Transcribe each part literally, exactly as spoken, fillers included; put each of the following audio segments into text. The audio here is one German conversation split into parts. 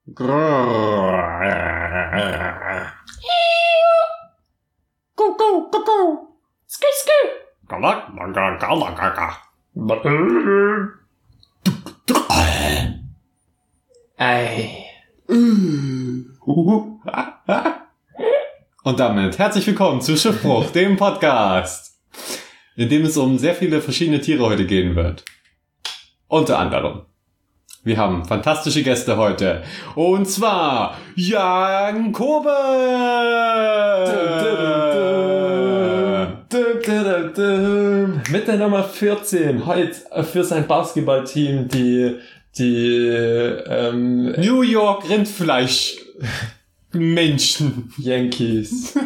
Go, go, go, go. Ski, ski. Ei. Und damit herzlich willkommen zu Schiffbruch, dem Podcast, in dem es um sehr viele verschiedene Tiere heute gehen wird. Unter anderem, wir haben fantastische Gäste heute. Und zwar Jan Kobe! Mit der Nummer vierzehn heute für sein Basketballteam die die ähm, New York Rindfleisch Menschen Yankees.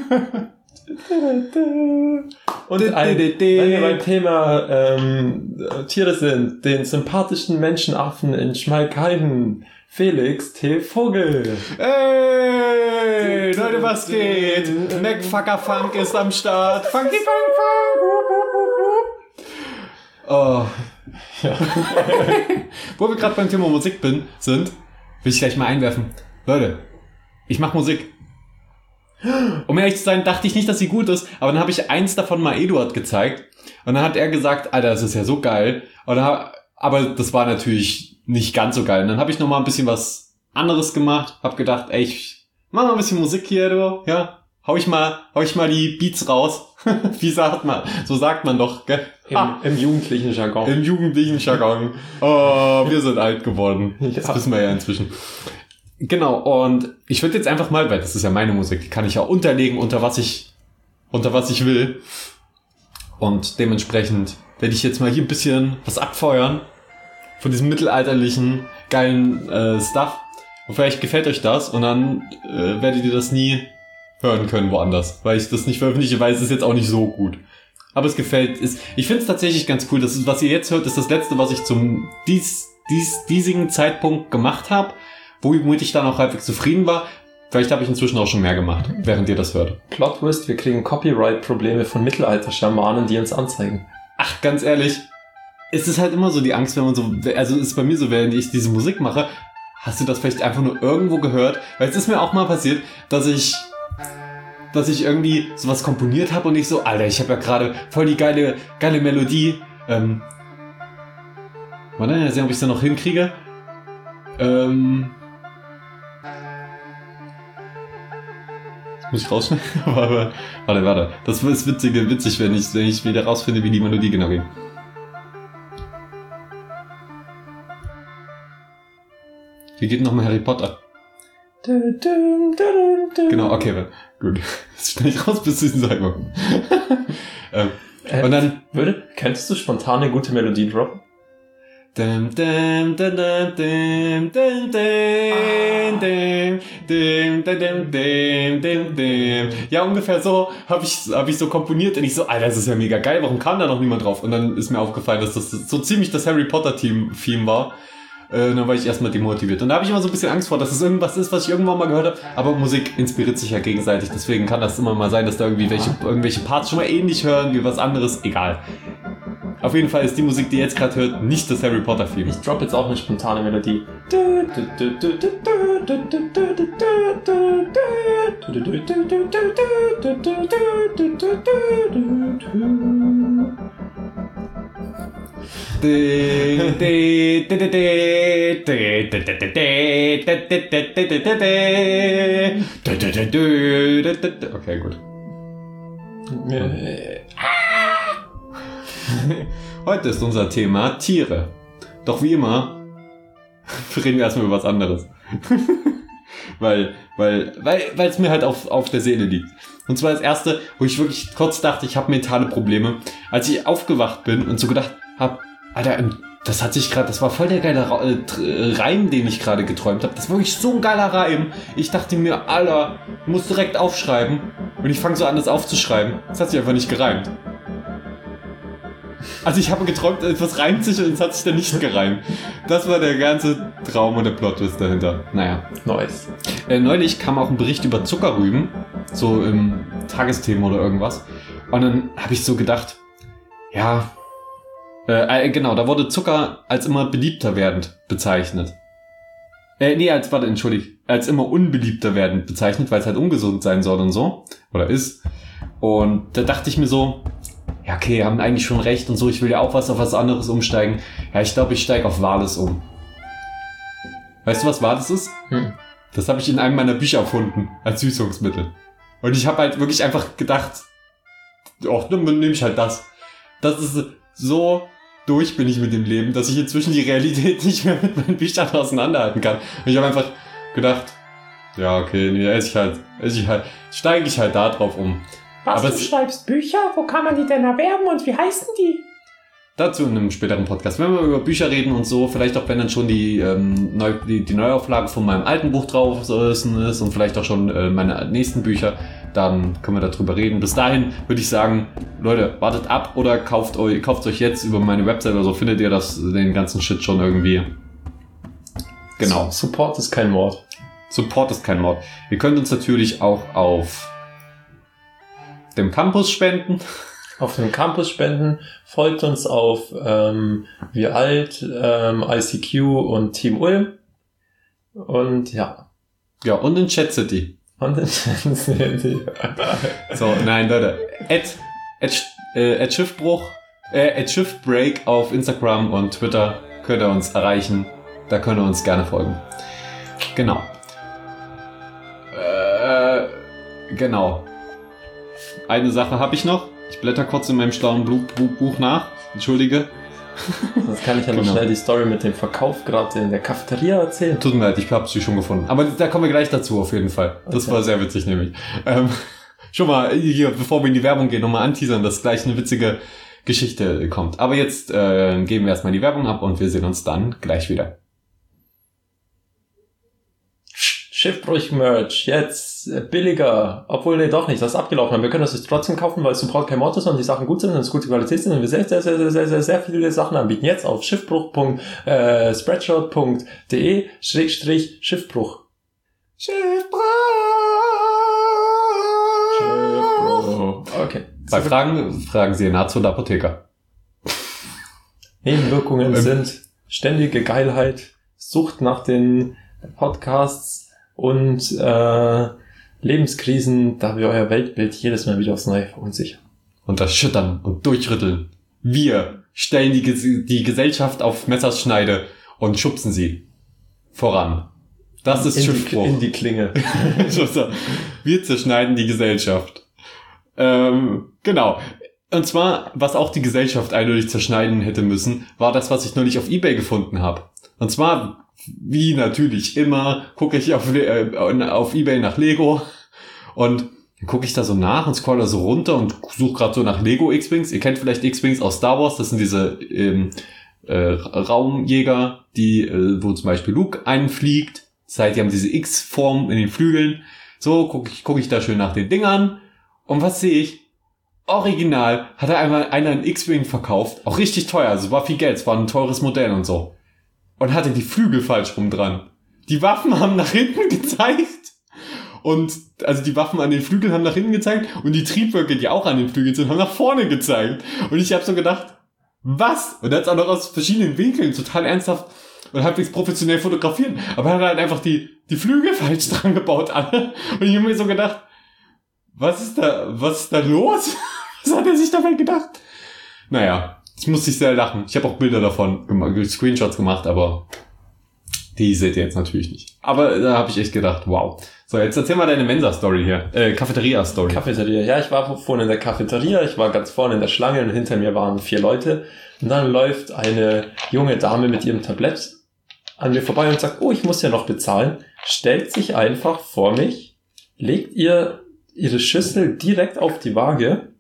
Und ein, wenn wir beim Thema ähm, Tiere sind, den sympathischen Menschenaffen in Schmalkalden, Felix T. Vogel. Hey, Leute, was geht? Macfucker Funk ist am Start. Funky Funk Funk. Oh. Ja. Wo wir gerade beim Thema Musik bin, sind, will ich gleich mal einwerfen. Leute, ich mache Musik. Um ehrlich zu sein, dachte ich nicht, dass sie gut ist, aber dann habe ich eins davon mal Eduard gezeigt und dann hat er gesagt, Alter, das ist ja so geil. Und dann, aber das war natürlich nicht ganz so geil. Und dann habe ich noch mal ein bisschen was anderes gemacht, habe gedacht, ey, ich mach mal ein bisschen Musik hier, du, ja. Hau ich mal, hau ich mal die Beats raus. Wie sagt man? So sagt man doch, gell? Im, ah, im jugendlichen Jargon. Im jugendlichen Jargon. Oh, wir sind alt geworden. Das ja. wissen wir ja inzwischen. Genau, und ich würde jetzt einfach mal, weil das ist ja meine Musik, die kann ich ja unterlegen, unter was ich, unter was ich will. Und dementsprechend werde ich jetzt mal hier ein bisschen was abfeuern von diesem mittelalterlichen, geilen äh, Stuff. Und vielleicht gefällt euch das und dann äh, werdet ihr das nie hören können woanders, weil ich das nicht veröffentliche, weil es ist jetzt auch nicht so gut. Aber es gefällt, ist, ich finde es tatsächlich ganz cool. Das ist, was ihr jetzt hört, ist das letzte, was ich zum dies, dies, diesigen Zeitpunkt gemacht habe, womit ich dann auch halbwegs zufrieden war. Vielleicht habe ich inzwischen auch schon mehr gemacht, während ihr das hört. Plot Twist, wir kriegen Copyright-Probleme von Mittelalter-Schamanen, die uns anzeigen. Ach, ganz ehrlich, es ist halt immer so die Angst, wenn man so, also ist bei mir so, während ich diese Musik mache, hast du das vielleicht einfach nur irgendwo gehört? Weil es ist mir auch mal passiert, dass ich dass ich irgendwie sowas komponiert habe und ich so, Alter, ich habe ja gerade voll die geile geile Melodie. Ähm, warte, mal sehen, ob ich es da noch hinkriege. Ähm, das muss ich rausschneiden. warte, warte, warte. Das ist witzig, witzig, wenn ich, wenn ich wieder rausfinde, wie die Melodie genau ging. Wie geht nochmal Harry Potter? Genau, okay, gut. Das schneide ich raus bis zu diesen Zeitpunkt. ähm, äh, und dann würde, könntest du spontan eine gute Melodie droppen? Dum, dum, dum, dum, dum, dum, dum, dum, dum, dum, dum, dum. Ja, ungefähr so habe ich, hab ich so komponiert und ich so, Alter, das ist ja mega geil, warum kam da noch niemand drauf? Und dann ist mir aufgefallen, dass das so ziemlich das Harry Potter Theme war. Äh, dann war ich erstmal demotiviert. Und da habe ich immer so ein bisschen Angst vor, dass es irgendwas ist, was ich irgendwann mal gehört habe. Aber Musik inspiriert sich ja gegenseitig. Deswegen kann das immer mal sein, dass da irgendwie welche, irgendwelche Parts schon mal ähnlich hören wie was anderes. Egal. Auf jeden Fall ist die Musik, die ihr jetzt gerade hört, nicht das Harry Potter Theme. Ich drop jetzt auch eine spontane Melodie. Okay, gut. Heute ist unser Thema Tiere. Doch wie immer reden wir erstmal über was anderes. weil, weil, weil, weil es mir halt auf, auf der Seele liegt. Und zwar das erste, wo ich wirklich kurz dachte, ich habe mentale Probleme, als ich aufgewacht bin und so gedacht habe, Alter, das hat sich gerade, das war voll der geile Reim, den ich gerade geträumt habe. Das war wirklich so ein geiler Reim. Ich dachte mir, Alter, ich muss direkt aufschreiben. Und ich fange so an, das aufzuschreiben. Das hat sich einfach nicht gereimt. Also ich habe geträumt, etwas reimt sich und es hat sich dann nicht gereimt. Das war der ganze Traum und der Plot-Twist dahinter. Naja. Nice. Äh, neulich kam auch ein Bericht über Zuckerrüben, so im Tagesthemen oder irgendwas. Und dann habe ich so gedacht, ja, äh, äh, genau, da wurde Zucker als immer beliebter werdend bezeichnet. Äh, nee, als, warte, entschuldigt, als immer unbeliebter werden bezeichnet, weil es halt ungesund sein soll und so. Oder ist. Und da dachte ich mir so, ja, okay, haben eigentlich schon recht und so, ich will ja auch was auf was anderes umsteigen. Ja, ich glaube, ich steige auf Wales um. Weißt du, was Wales ist? Hm. Das habe ich in einem meiner Bücher erfunden, als Süßungsmittel. Und ich habe halt wirklich einfach gedacht, oh, dann nehme ich halt das. Das ist so durch bin ich mit dem Leben, dass ich inzwischen die Realität nicht mehr mit meinen Büchern auseinanderhalten kann. Und ich habe einfach gedacht, ja, okay, nee, esse ich halt, esse ich halt, steige ich halt da drauf um. Was, Aber du es, schreibst Bücher? Wo kann man die denn erwerben und wie heißen die? dazu in einem späteren Podcast. Wenn wir über Bücher reden und so, vielleicht auch wenn dann schon die, ähm, Neu, die, die Neuauflage von meinem alten Buch drauf ist und vielleicht auch schon äh, meine nächsten Bücher, dann können wir darüber reden. Bis dahin würde ich sagen, Leute, wartet ab oder kauft euch, kauft euch jetzt über meine Website oder so, findet ihr das, den ganzen Shit schon irgendwie. Genau. Support ist kein Mord. Support ist kein Mord. Ihr könnt uns natürlich auch auf dem Campus spenden. Auf dem Campus spenden, folgt uns auf ähm, Wir Alt, ähm, I C Q und Team Ulm. Und ja. Ja, und in Chat City. Und in So, nein, Leute. At, at, äh, at Schiffbruch, äh, at Schiffbreak auf Instagram und Twitter könnt ihr uns erreichen. Da könnt ihr uns gerne folgen. Genau. Äh, genau. Eine Sache habe ich noch. Ich blätter kurz in meinem schlauen Buch nach. Entschuldige. Sonst kann ich ja noch Genau. schnell die Story mit dem Verkauf gerade in der Cafeteria erzählen. Tut mir leid, ich habe sie schon gefunden. Aber da kommen wir gleich dazu auf jeden Fall. Das Okay. war sehr witzig nämlich. Ähm, schon mal hier, bevor wir in die Werbung gehen, nochmal anteasern, dass gleich eine witzige Geschichte kommt. Aber jetzt äh, geben wir erstmal die Werbung ab und wir sehen uns dann gleich wieder. Schiffbruch-Merch, jetzt äh, billiger. Obwohl, nee, doch nicht, das ist abgelaufen. Wir können das jetzt trotzdem kaufen, weil es Support kein Mord ist und die Sachen gut sind und es gute Qualität sind und wir sehr, sehr, sehr, sehr, sehr, sehr, sehr viele Sachen anbieten. Jetzt auf schiffbruch punkt spreadshirt punkt de Schrägstrich Schiffbruch. Schiffbruch! Schiffbruch. Okay. Bei Fragen fragen Sie Ihren Arzt oder Apotheker. Nebenwirkungen Ähm. sind ständige Geilheit, Sucht nach den Podcasts und äh, Lebenskrisen, da wir euer Weltbild jedes Mal wieder aufs Neue verunsichern. Und das Schüttern und Durchrütteln. Wir stellen die, Ges- die Gesellschaft auf Messerschneide und schubsen sie voran. Das ist in Schiffbruch. Die, in die Klinge. Wir zerschneiden die Gesellschaft. Ähm, genau. Und zwar, was auch die Gesellschaft eindeutig zerschneiden hätte müssen, war das, was ich neulich auf eBay gefunden habe. Und zwar, wie natürlich immer, gucke ich auf, äh, auf eBay nach Lego und dann gucke ich da so nach und scroll da so runter und suche gerade so nach Lego X-Wings. Ihr kennt vielleicht X-Wings aus Star Wars, das sind diese ähm, äh, Raumjäger, die, äh, wo zum Beispiel Luke einfliegt. Das heißt, die haben diese X-Form in den Flügeln. So gucke ich, guck ich da schön nach den Dingern. Und was sehe ich? Original hat er einmal einer einen X-Wing verkauft. Auch richtig teuer, also war viel Geld, es war ein teures Modell und so. Und hatte die Flügel falsch rum dran. Die Waffen haben nach hinten gezeigt. Und, also die Waffen an den Flügeln haben nach hinten gezeigt. Und die Triebwerke, die auch an den Flügeln sind, haben nach vorne gezeigt. Und ich habe so gedacht, was? Und er hat es auch noch aus verschiedenen Winkeln total ernsthaft und halbwegs professionell fotografiert. Aber er hat halt einfach die, die Flügel falsch dran gebaut, alle. Und ich habe mir so gedacht, was ist da, was ist da los? Was hat er sich dabei gedacht? Naja. Ich musste sehr lachen. Ich habe auch Bilder davon gemacht, Screenshots gemacht, aber die seht ihr jetzt natürlich nicht. Aber da habe ich echt gedacht, wow. So, jetzt erzähl mal deine Mensa-Story hier. Äh, Cafeteria-Story. Cafeteria. Ja, ich war vorhin in der Cafeteria, ich war ganz vorne in der Schlange und hinter mir waren vier Leute. Und dann läuft eine junge Dame mit ihrem Tablett an mir vorbei und sagt, oh, ich muss ja noch bezahlen. Stellt sich einfach vor mich, legt ihr ihre Schüssel direkt auf die Waage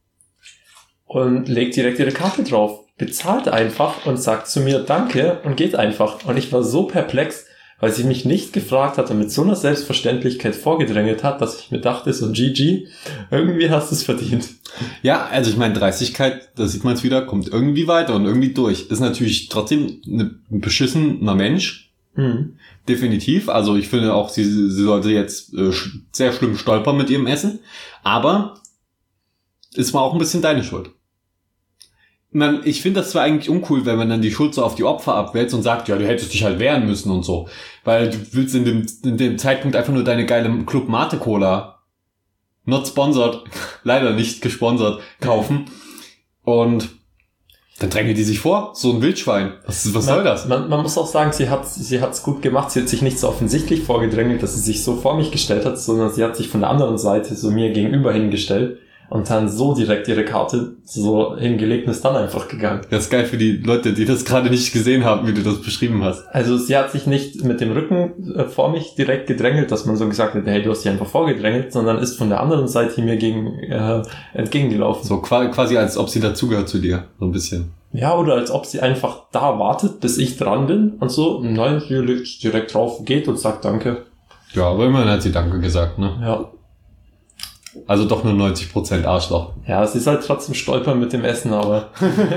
und legt direkt ihre Karte drauf. Bezahlt einfach und sagt zu mir Danke und geht einfach. Und ich war so perplex, weil sie mich nicht gefragt hat und mit so einer Selbstverständlichkeit vorgedrängelt hat, dass ich mir dachte, so G G, irgendwie hast du es verdient. Ja, also ich meine, Dreistigkeit, da sieht man es wieder, kommt irgendwie weiter und irgendwie durch. Ist natürlich trotzdem ein beschissener Mensch. Mhm. Definitiv. Also ich finde auch, sie, sie sollte jetzt äh, sehr schlimm stolpern mit ihrem Essen. Aber es war auch ein bisschen deine Schuld. man, ich finde das zwar eigentlich uncool, wenn man dann die Schuld so auf die Opfer abwälzt und sagt, ja, du hättest dich halt wehren müssen und so. Weil du willst in dem, in dem Zeitpunkt einfach nur deine geile Club Mate Cola, not sponsored, leider nicht gesponsert, kaufen. Und dann drängen die sich vor, so ein Wildschwein. Was, was man, soll das? Man, man muss auch sagen, sie hat sie hat's gut gemacht. Sie hat sich nicht so offensichtlich vorgedrängelt, dass sie sich so vor mich gestellt hat, sondern sie hat sich von der anderen Seite so mir gegenüber hingestellt und dann so direkt ihre Karte so hingelegt und ist dann einfach gegangen. Das ist geil für die Leute, die das gerade nicht gesehen haben, wie du das beschrieben hast. Also sie hat sich nicht mit dem Rücken äh, vor mich direkt gedrängelt, dass man so gesagt hat, hey, du hast dich einfach vorgedrängelt, sondern ist von der anderen Seite mir gegen, äh, entgegengelaufen. So quasi als ob sie dazugehört zu dir, so ein bisschen. Ja, oder als ob sie einfach da wartet, bis ich dran bin und so. Nein, sie legt direkt drauf, geht und sagt Danke. Ja, aber immerhin hat sie Danke gesagt, ne? Ja. Also doch nur neunzig Prozent Arschloch. Ja, es ist halt trotzdem stolpern mit dem Essen, aber...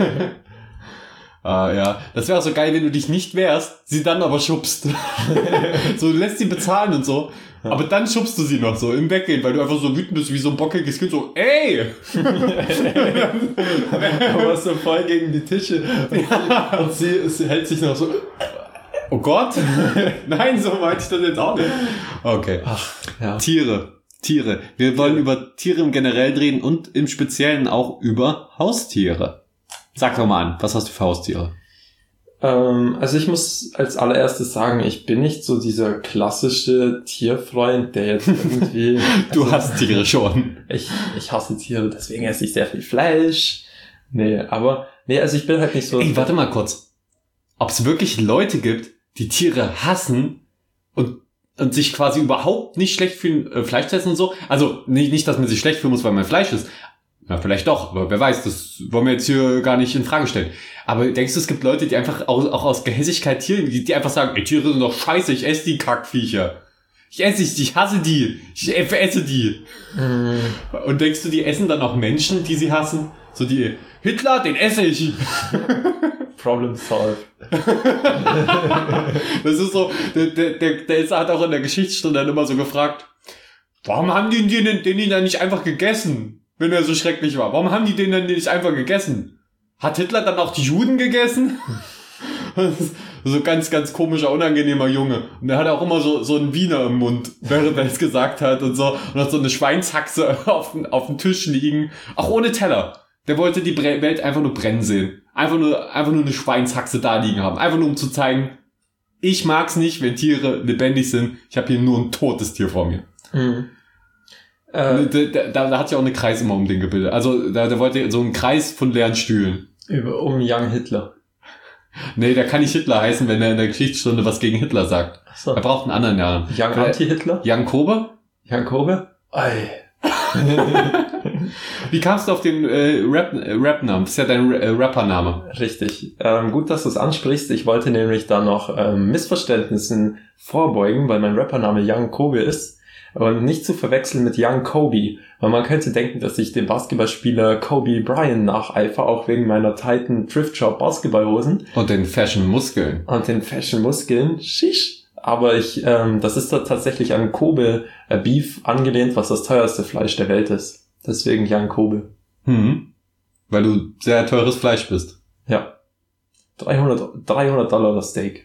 ah, ja. Das wäre auch so geil, wenn du dich nicht wehrst, sie dann aber schubst. So, du lässt sie bezahlen und so. Ja. Aber dann schubst du sie noch so im Weggehen, weil du einfach so wütend bist wie so ein bockiges Kind, so, ey! Aber so voll gegen die Tische. Und sie, und sie, sie hält sich noch so... Oh Gott! Nein, so meinte ich das jetzt auch nicht. Okay. Ach, ja. Tiere. Tiere. Wir wollen über Tiere im Generellen reden und im Speziellen auch über Haustiere. Sag doch mal an, was hast du für Haustiere? Ähm, also ich muss als allererstes sagen, ich bin nicht so dieser klassische Tierfreund, der jetzt irgendwie... du also, hast Tiere schon. Ich, ich hasse Tiere, deswegen esse ich sehr viel Fleisch. Nee, aber... Nee, also ich bin halt nicht so... Ey, warte mal kurz. Ob es wirklich Leute gibt, die Tiere hassen und und sich quasi überhaupt nicht schlecht fühlen, äh, Fleisch zu essen und so. Also nicht, nicht, dass man sich schlecht fühlen muss, weil man Fleisch isst. Ja, vielleicht doch, aber wer weiß, das wollen wir jetzt hier gar nicht in Frage stellen. Aber denkst du, es gibt Leute, die einfach auch, auch aus Gehässigkeit Tiere, die, die einfach sagen, ey, Tiere sind doch scheiße, ich esse die Kackviecher. Ich esse ich, ich hasse die. Ich esse die. Mm. Und denkst du, die essen dann auch Menschen, die sie hassen? So die, Hitler, den esse ich. Problem solved. Das ist so, der, der, der, der ist, hat auch in der Geschichtsstunde dann immer so gefragt, warum haben die den, den ihn dann nicht einfach gegessen, wenn er so schrecklich war? Warum haben die den dann nicht einfach gegessen? Hat Hitler dann auch die Juden gegessen? So ganz, ganz komischer, unangenehmer Junge. Und er hat auch immer so, so einen Wiener im Mund, während er es gesagt hat und so. Und hat so eine Schweinshaxe auf, auf dem Tisch liegen. Auch ohne Teller. Der wollte die Welt einfach nur brennen sehen. Einfach nur, einfach nur eine Schweinshaxe da liegen haben. Einfach nur um zu zeigen, ich mag's nicht, wenn Tiere lebendig sind. Ich habe hier nur ein totes Tier vor mir. Mhm. Äh, da, da, da hat sich auch eine Kreis immer um den gebildet. Also da, da wollte so einen Kreis von leeren Stühlen. Über, um Young Hitler. Nee, der kann nicht Hitler heißen, wenn er in der Geschichtsstunde was gegen Hitler sagt. Ach so. Er braucht einen anderen Namen. Young Anti-Hitler? Young Kobe? Young Kobe? Ei. Wie kamst du auf den äh, Rap, äh, Rap-Namen? Das ist ja dein äh, Rappername. Richtig. Ähm, gut, dass du es ansprichst. Ich wollte nämlich da noch ähm, Missverständnissen vorbeugen, weil mein Rappername Young Kobe ist. Und nicht zu verwechseln mit Young Kobe. Weil man könnte denken, dass ich dem Basketballspieler Kobe Bryant nacheifere, auch wegen meiner Titan Thrift Shop Basketballhosen. Und den Fashion-Muskeln. Und den Fashion-Muskeln. Shish. Aber ich, ähm, das ist da tatsächlich an Kobe äh, Beef angelehnt, was das teuerste Fleisch der Welt ist. Deswegen Young Kobe. Hm. Weil du sehr teures Fleisch bist. Ja. dreihundert Dollar das Steak.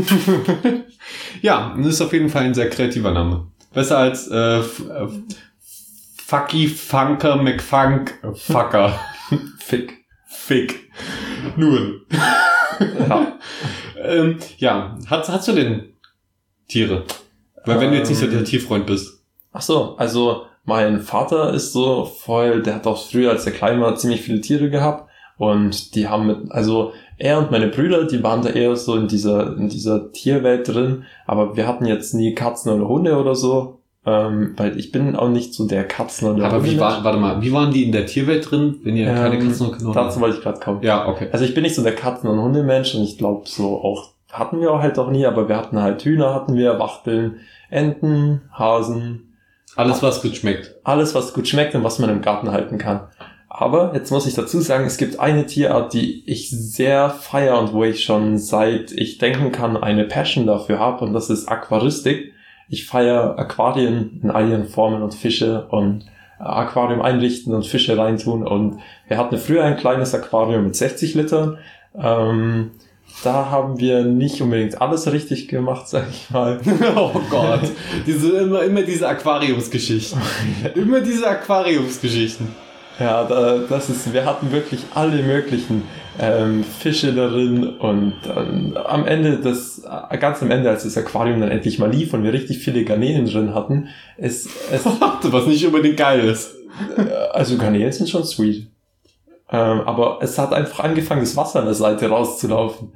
Ja, das ist auf jeden Fall ein sehr kreativer Name. Besser als äh, F- äh, Fucky Funker McFunk Fucker. Fick. Fick. Nun. Ja. ähm, ja. Hast, hast du denn Tiere? Weil ähm, wenn du jetzt nicht so der Tierfreund bist. Ach so, also mein Vater ist so voll, der hat auch früher, als er klein war, ziemlich viele Tiere gehabt. Und die haben mit, also er und meine Brüder, die waren da eher so in dieser in dieser Tierwelt drin, aber wir hatten jetzt nie Katzen oder Hunde oder so, ähm, weil ich bin auch nicht so der Katzen- oder Aber wie war, warte mal, wie waren die in der Tierwelt drin, wenn ihr ähm, keine Katzen und Hunde dazu wollte ich gerade kommen. Ja, okay. Also ich bin nicht so der Katzen- und Hundemensch und ich glaube so auch, hatten wir auch halt auch nie, aber wir hatten halt Hühner, hatten wir, Wachteln, Enten, Hasen. Alles, was gut schmeckt. Alles, was gut schmeckt und was man im Garten halten kann. Aber jetzt muss ich dazu sagen, es gibt eine Tierart, die ich sehr feiere und wo ich schon seit ich denken kann eine Passion dafür habe, und das ist Aquaristik. Ich feiere Aquarien in all ihren Formen und Fische und Aquarium einrichten und Fische reintun. Und wir hatten früher ein kleines Aquarium mit sechzig Litern. Ähm, da haben wir nicht unbedingt alles richtig gemacht, sag ich mal. Oh Gott, diese, immer, immer diese Aquariumsgeschichten. Immer diese Aquariumsgeschichten. Ja, da, das ist, wir hatten wirklich alle möglichen ähm, Fische darin und ähm, am Ende, das, ganz am Ende, als das Aquarium dann endlich mal lief und wir richtig viele Garnelen drin hatten, ist es... Was nicht unbedingt geil ist. Also Garnelen sind schon sweet. Ähm, aber es hat einfach angefangen, das Wasser an der Seite rauszulaufen.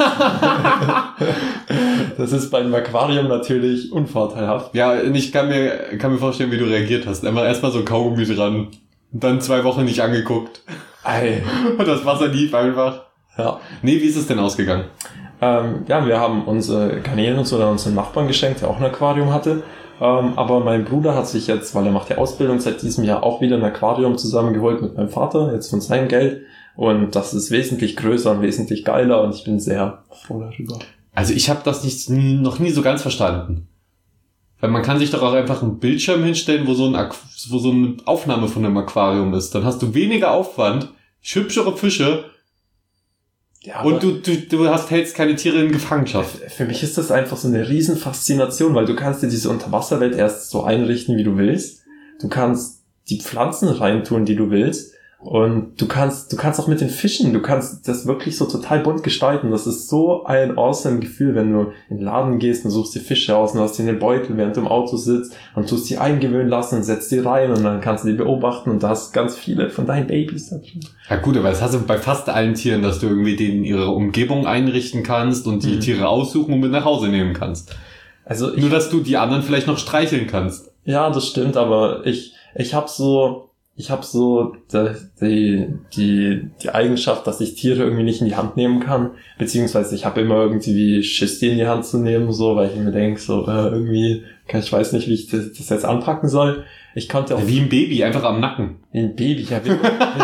Das ist beim Aquarium natürlich unvorteilhaft. Ja, ich kann mir, kann mir vorstellen, wie du reagiert hast. Einfach erstmal so Kaugummi dran. Und dann zwei Wochen nicht angeguckt. Ei. Und das Wasser lief einfach. Ja. Nee, wie ist es denn ausgegangen? Ähm, ja, wir haben unsere Garnelen und so dann unseren Nachbarn geschenkt, der auch ein Aquarium hatte. Ähm, aber mein Bruder hat sich jetzt, weil er macht ja Ausbildung seit diesem Jahr, auch wieder ein Aquarium zusammengeholt mit meinem Vater, jetzt von seinem Geld. Und das ist wesentlich größer und wesentlich geiler und ich bin sehr froh darüber. Also ich habe das nicht, noch nie so ganz verstanden. Weil man kann sich doch auch einfach einen Bildschirm hinstellen, wo so, ein, wo so eine Aufnahme von einem Aquarium ist. Dann hast du weniger Aufwand, hübschere Fische ja, und du, du, du hast, hältst keine Tiere in Gefangenschaft. Für mich ist das einfach so eine riesen Faszination, weil du kannst dir diese Unterwasserwelt erst so einrichten, wie du willst. Du kannst die Pflanzen reintun, die du willst. Und du kannst, du kannst auch mit den Fischen, du kannst das wirklich so total bunt gestalten. Das ist so ein awesome Gefühl, wenn du in den Laden gehst und suchst dir Fische aus und hast die in den Beutel, während du im Auto sitzt und tust die eingewöhnen lassen und setzt die rein und dann kannst du die beobachten und da hast ganz viele von deinen Babys da drin. Ja gut, aber das hast du bei fast allen Tieren, dass du irgendwie denen ihre Umgebung einrichten kannst und die mhm. Tiere aussuchen und mit nach Hause nehmen kannst. Also ich, nur, dass du die anderen vielleicht noch streicheln kannst. Ja, das stimmt, aber ich, ich hab so... Ich habe so die, die die Eigenschaft, dass ich Tiere irgendwie nicht in die Hand nehmen kann, beziehungsweise ich habe immer irgendwie Schiss, die in die Hand zu nehmen, so, weil ich mir denke, so äh, irgendwie, ich weiß nicht, wie ich das, das jetzt anpacken soll. Ich konnte auch ja, wie ein Baby, einfach am Nacken. Wie ein Baby, ja. Wie,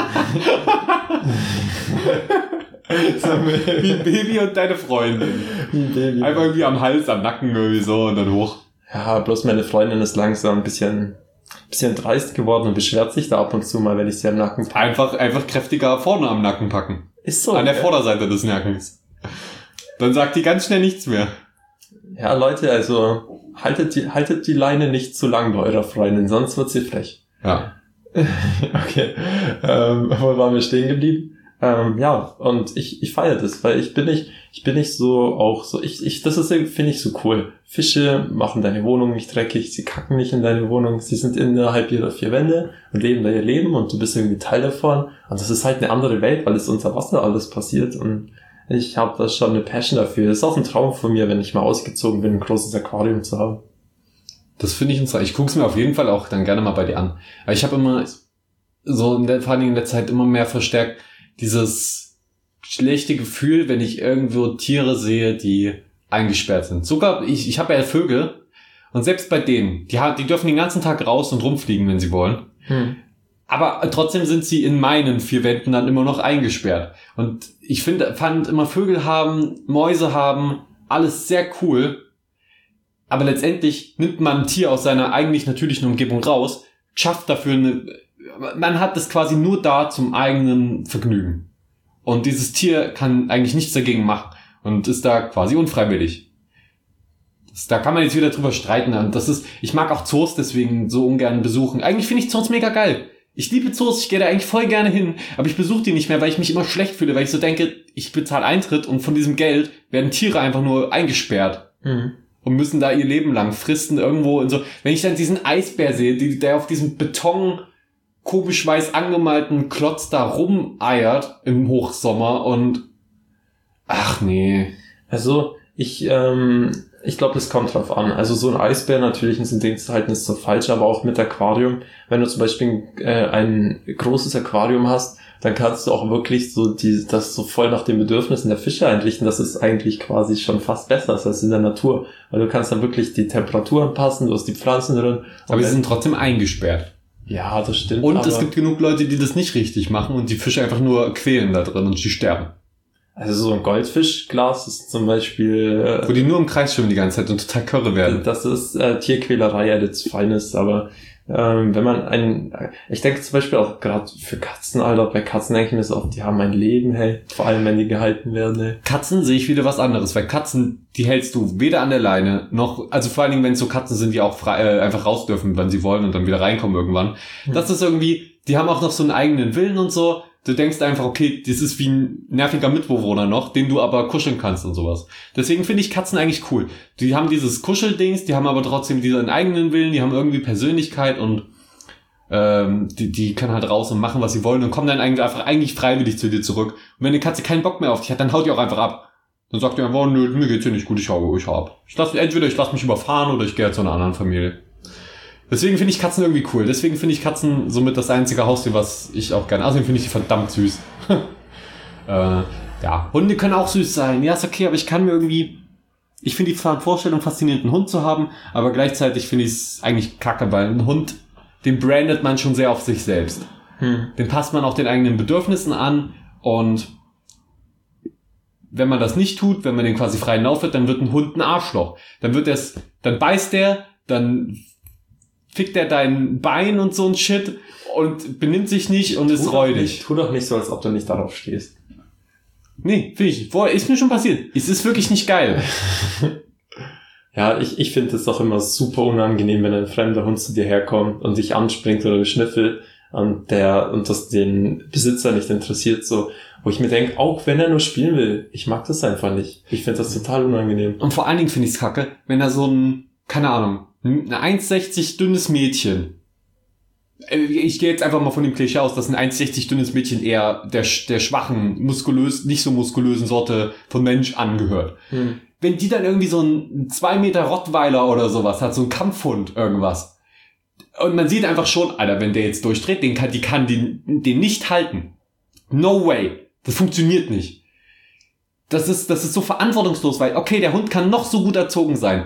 wie ein Baby und deine Freundin. Wie ein Baby. Einfach irgendwie am Hals, am Nacken irgendwie so und dann hoch. Ja, bloß meine Freundin ist langsam ein bisschen... bisschen dreist geworden und beschwert sich da ab und zu mal, wenn ich sie am Nacken packe. Einfach, einfach kräftiger vorne am Nacken packen. Ist so. An der ja. Vorderseite des Nackens. Dann sagt die ganz schnell nichts mehr. Ja, Leute, also haltet die, haltet die Leine nicht zu lang bei eurer Freundin, sonst wird sie frech. Ja. Okay. Ähm, wo waren wir stehen geblieben? Ähm, ja, und ich, ich feiere das, weil ich bin nicht, ich bin nicht so auch so, ich, ich, das ist, finde ich so cool. Fische machen deine Wohnung nicht dreckig, sie kacken nicht in deine Wohnung, sie sind innerhalb ihrer vier Wände und leben da ihr Leben und du bist irgendwie Teil davon. Und das ist halt eine andere Welt, weil es unter Wasser alles passiert und ich habe da schon eine Passion dafür. Das ist auch ein Traum von mir, wenn ich mal ausgezogen bin, ein großes Aquarium zu haben. Das finde ich interessant. Ich gucke es mir auf jeden Fall auch dann gerne mal bei dir an. Aber ich habe immer so in der, vor allem in der Zeit immer mehr verstärkt dieses schlechte Gefühl, wenn ich irgendwo Tiere sehe, die eingesperrt sind. Sogar, ich, ich habe ja Vögel und selbst bei denen, die, die dürfen den ganzen Tag raus und rumfliegen, wenn sie wollen. Hm. Aber trotzdem sind sie in meinen vier Wänden dann immer noch eingesperrt. Und ich finde, fand immer Vögel haben, Mäuse haben, alles sehr cool. Aber letztendlich nimmt man ein Tier aus seiner eigentlich natürlichen Umgebung raus, schafft dafür eine, man hat es quasi nur da zum eigenen Vergnügen. Und dieses Tier kann eigentlich nichts dagegen machen und ist da quasi unfreiwillig. Das, da kann man jetzt wieder drüber streiten. Und das ist, ich mag auch Zoos deswegen so ungern besuchen. Eigentlich finde ich Zoos mega geil. Ich liebe Zoos, ich gehe da eigentlich voll gerne hin, aber ich besuche die nicht mehr, weil ich mich immer schlecht fühle, weil ich so denke, ich bezahle Eintritt und von diesem Geld werden Tiere einfach nur eingesperrt. Mhm. Und müssen da ihr Leben lang fristen irgendwo und so. Wenn ich dann diesen Eisbär sehe, die, der auf diesem Beton komisch weiß angemalten Klotz da rumeiert im Hochsommer und ach nee. Also ich ähm, ich glaube, das kommt drauf an. Also so ein Eisbär natürlich ist in dem Verhältnis so falsch, aber auch mit Aquarium. Wenn du zum Beispiel äh, ein großes Aquarium hast, dann kannst du auch wirklich so die das so voll nach den Bedürfnissen der Fische einrichten. Das ist eigentlich quasi schon fast besser als in der Natur. Weil du kannst dann wirklich die Temperatur anpassen, du hast die Pflanzen drin. Aber sie sind trotzdem eingesperrt. Ja, das stimmt. Und es gibt genug Leute, die das nicht richtig machen und die Fische einfach nur quälen da drin und die sterben. Also so ein Goldfischglas ist zum Beispiel... Äh, Wo die nur im Kreis schwimmen die ganze Zeit und total körre werden. Das ist äh, Tierquälerei at its finest, aber ähm, wenn man ein, ich denke zum Beispiel auch gerade für Katzen, Alter, bei Katzen denke ich mir so oft, die haben ein Leben, hey, vor allem wenn die gehalten werden, hey. Katzen sehe ich wieder was anderes, weil Katzen, die hältst du weder an der Leine, noch, also vor allen Dingen, wenn es so Katzen sind, die auch frei, äh, einfach raus dürfen, wann sie wollen und dann wieder reinkommen irgendwann. Hm. Das ist irgendwie, die haben auch noch so einen eigenen Willen und so. Du denkst einfach, okay, das ist wie ein nerviger Mitbewohner noch, den du aber kuscheln kannst und sowas. Deswegen finde ich Katzen eigentlich cool. Die haben dieses Kuscheldings, die haben aber trotzdem diesen eigenen Willen, die haben irgendwie Persönlichkeit und ähm, die, die können halt raus und machen, was sie wollen und kommen dann eigentlich einfach eigentlich freiwillig zu dir zurück. Und wenn eine Katze keinen Bock mehr auf dich hat, dann haut die auch einfach ab. Dann sagt die einfach, nö, mir geht's hier nicht gut, ich hau, ich hau ab. Ich lass, entweder ich lasse mich überfahren oder ich gehe zu einer anderen Familie. Deswegen finde ich Katzen irgendwie cool. Deswegen finde ich Katzen somit das einzige Haustier, was ich auch gerne... Außerdem finde ich die verdammt süß. äh, ja, Hunde können auch süß sein. Ja, ist okay, aber ich kann mir irgendwie... Ich finde die Vorstellung faszinierend, einen Hund zu haben, aber gleichzeitig finde ich es eigentlich kacke, weil ein Hund, den brandet man schon sehr auf sich selbst. Hm. Den passt man auch den eigenen Bedürfnissen an und wenn man das nicht tut, wenn man den quasi freien Lauf wird, dann wird ein Hund ein Arschloch. Dann wird es, dann beißt der, dann... fickt er dein Bein und so ein Shit und benimmt sich nicht und ist räudig. Tu doch nicht so, als ob du nicht darauf stehst. Nee, finde ich. Boah, ist mir schon passiert. Es ist wirklich nicht geil. Ja, ich, ich finde es doch immer super unangenehm, wenn ein fremder Hund zu dir herkommt und dich anspringt oder schnüffelt und der, und das den Besitzer nicht interessiert, so. Wo ich mir denke, auch wenn er nur spielen will, ich mag das einfach nicht. Ich finde das total unangenehm. Und vor allen Dingen finde ich es kacke, wenn er so ein, keine Ahnung, ein eins sechzig dünnes Mädchen. Ich gehe jetzt einfach mal von dem Klischee aus, dass ein eins sechzig dünnes Mädchen eher der, der schwachen, muskulös, nicht so muskulösen Sorte von Mensch angehört. Hm. Wenn die dann irgendwie so ein zwei Meter Rottweiler oder sowas hat, so ein Kampfhund, irgendwas. Und man sieht einfach schon, Alter, wenn der jetzt durchdreht, den kann, die kann den, den nicht halten. No way. Das funktioniert nicht. Das ist, das ist so verantwortungslos, weil, okay, der Hund kann noch so gut erzogen sein.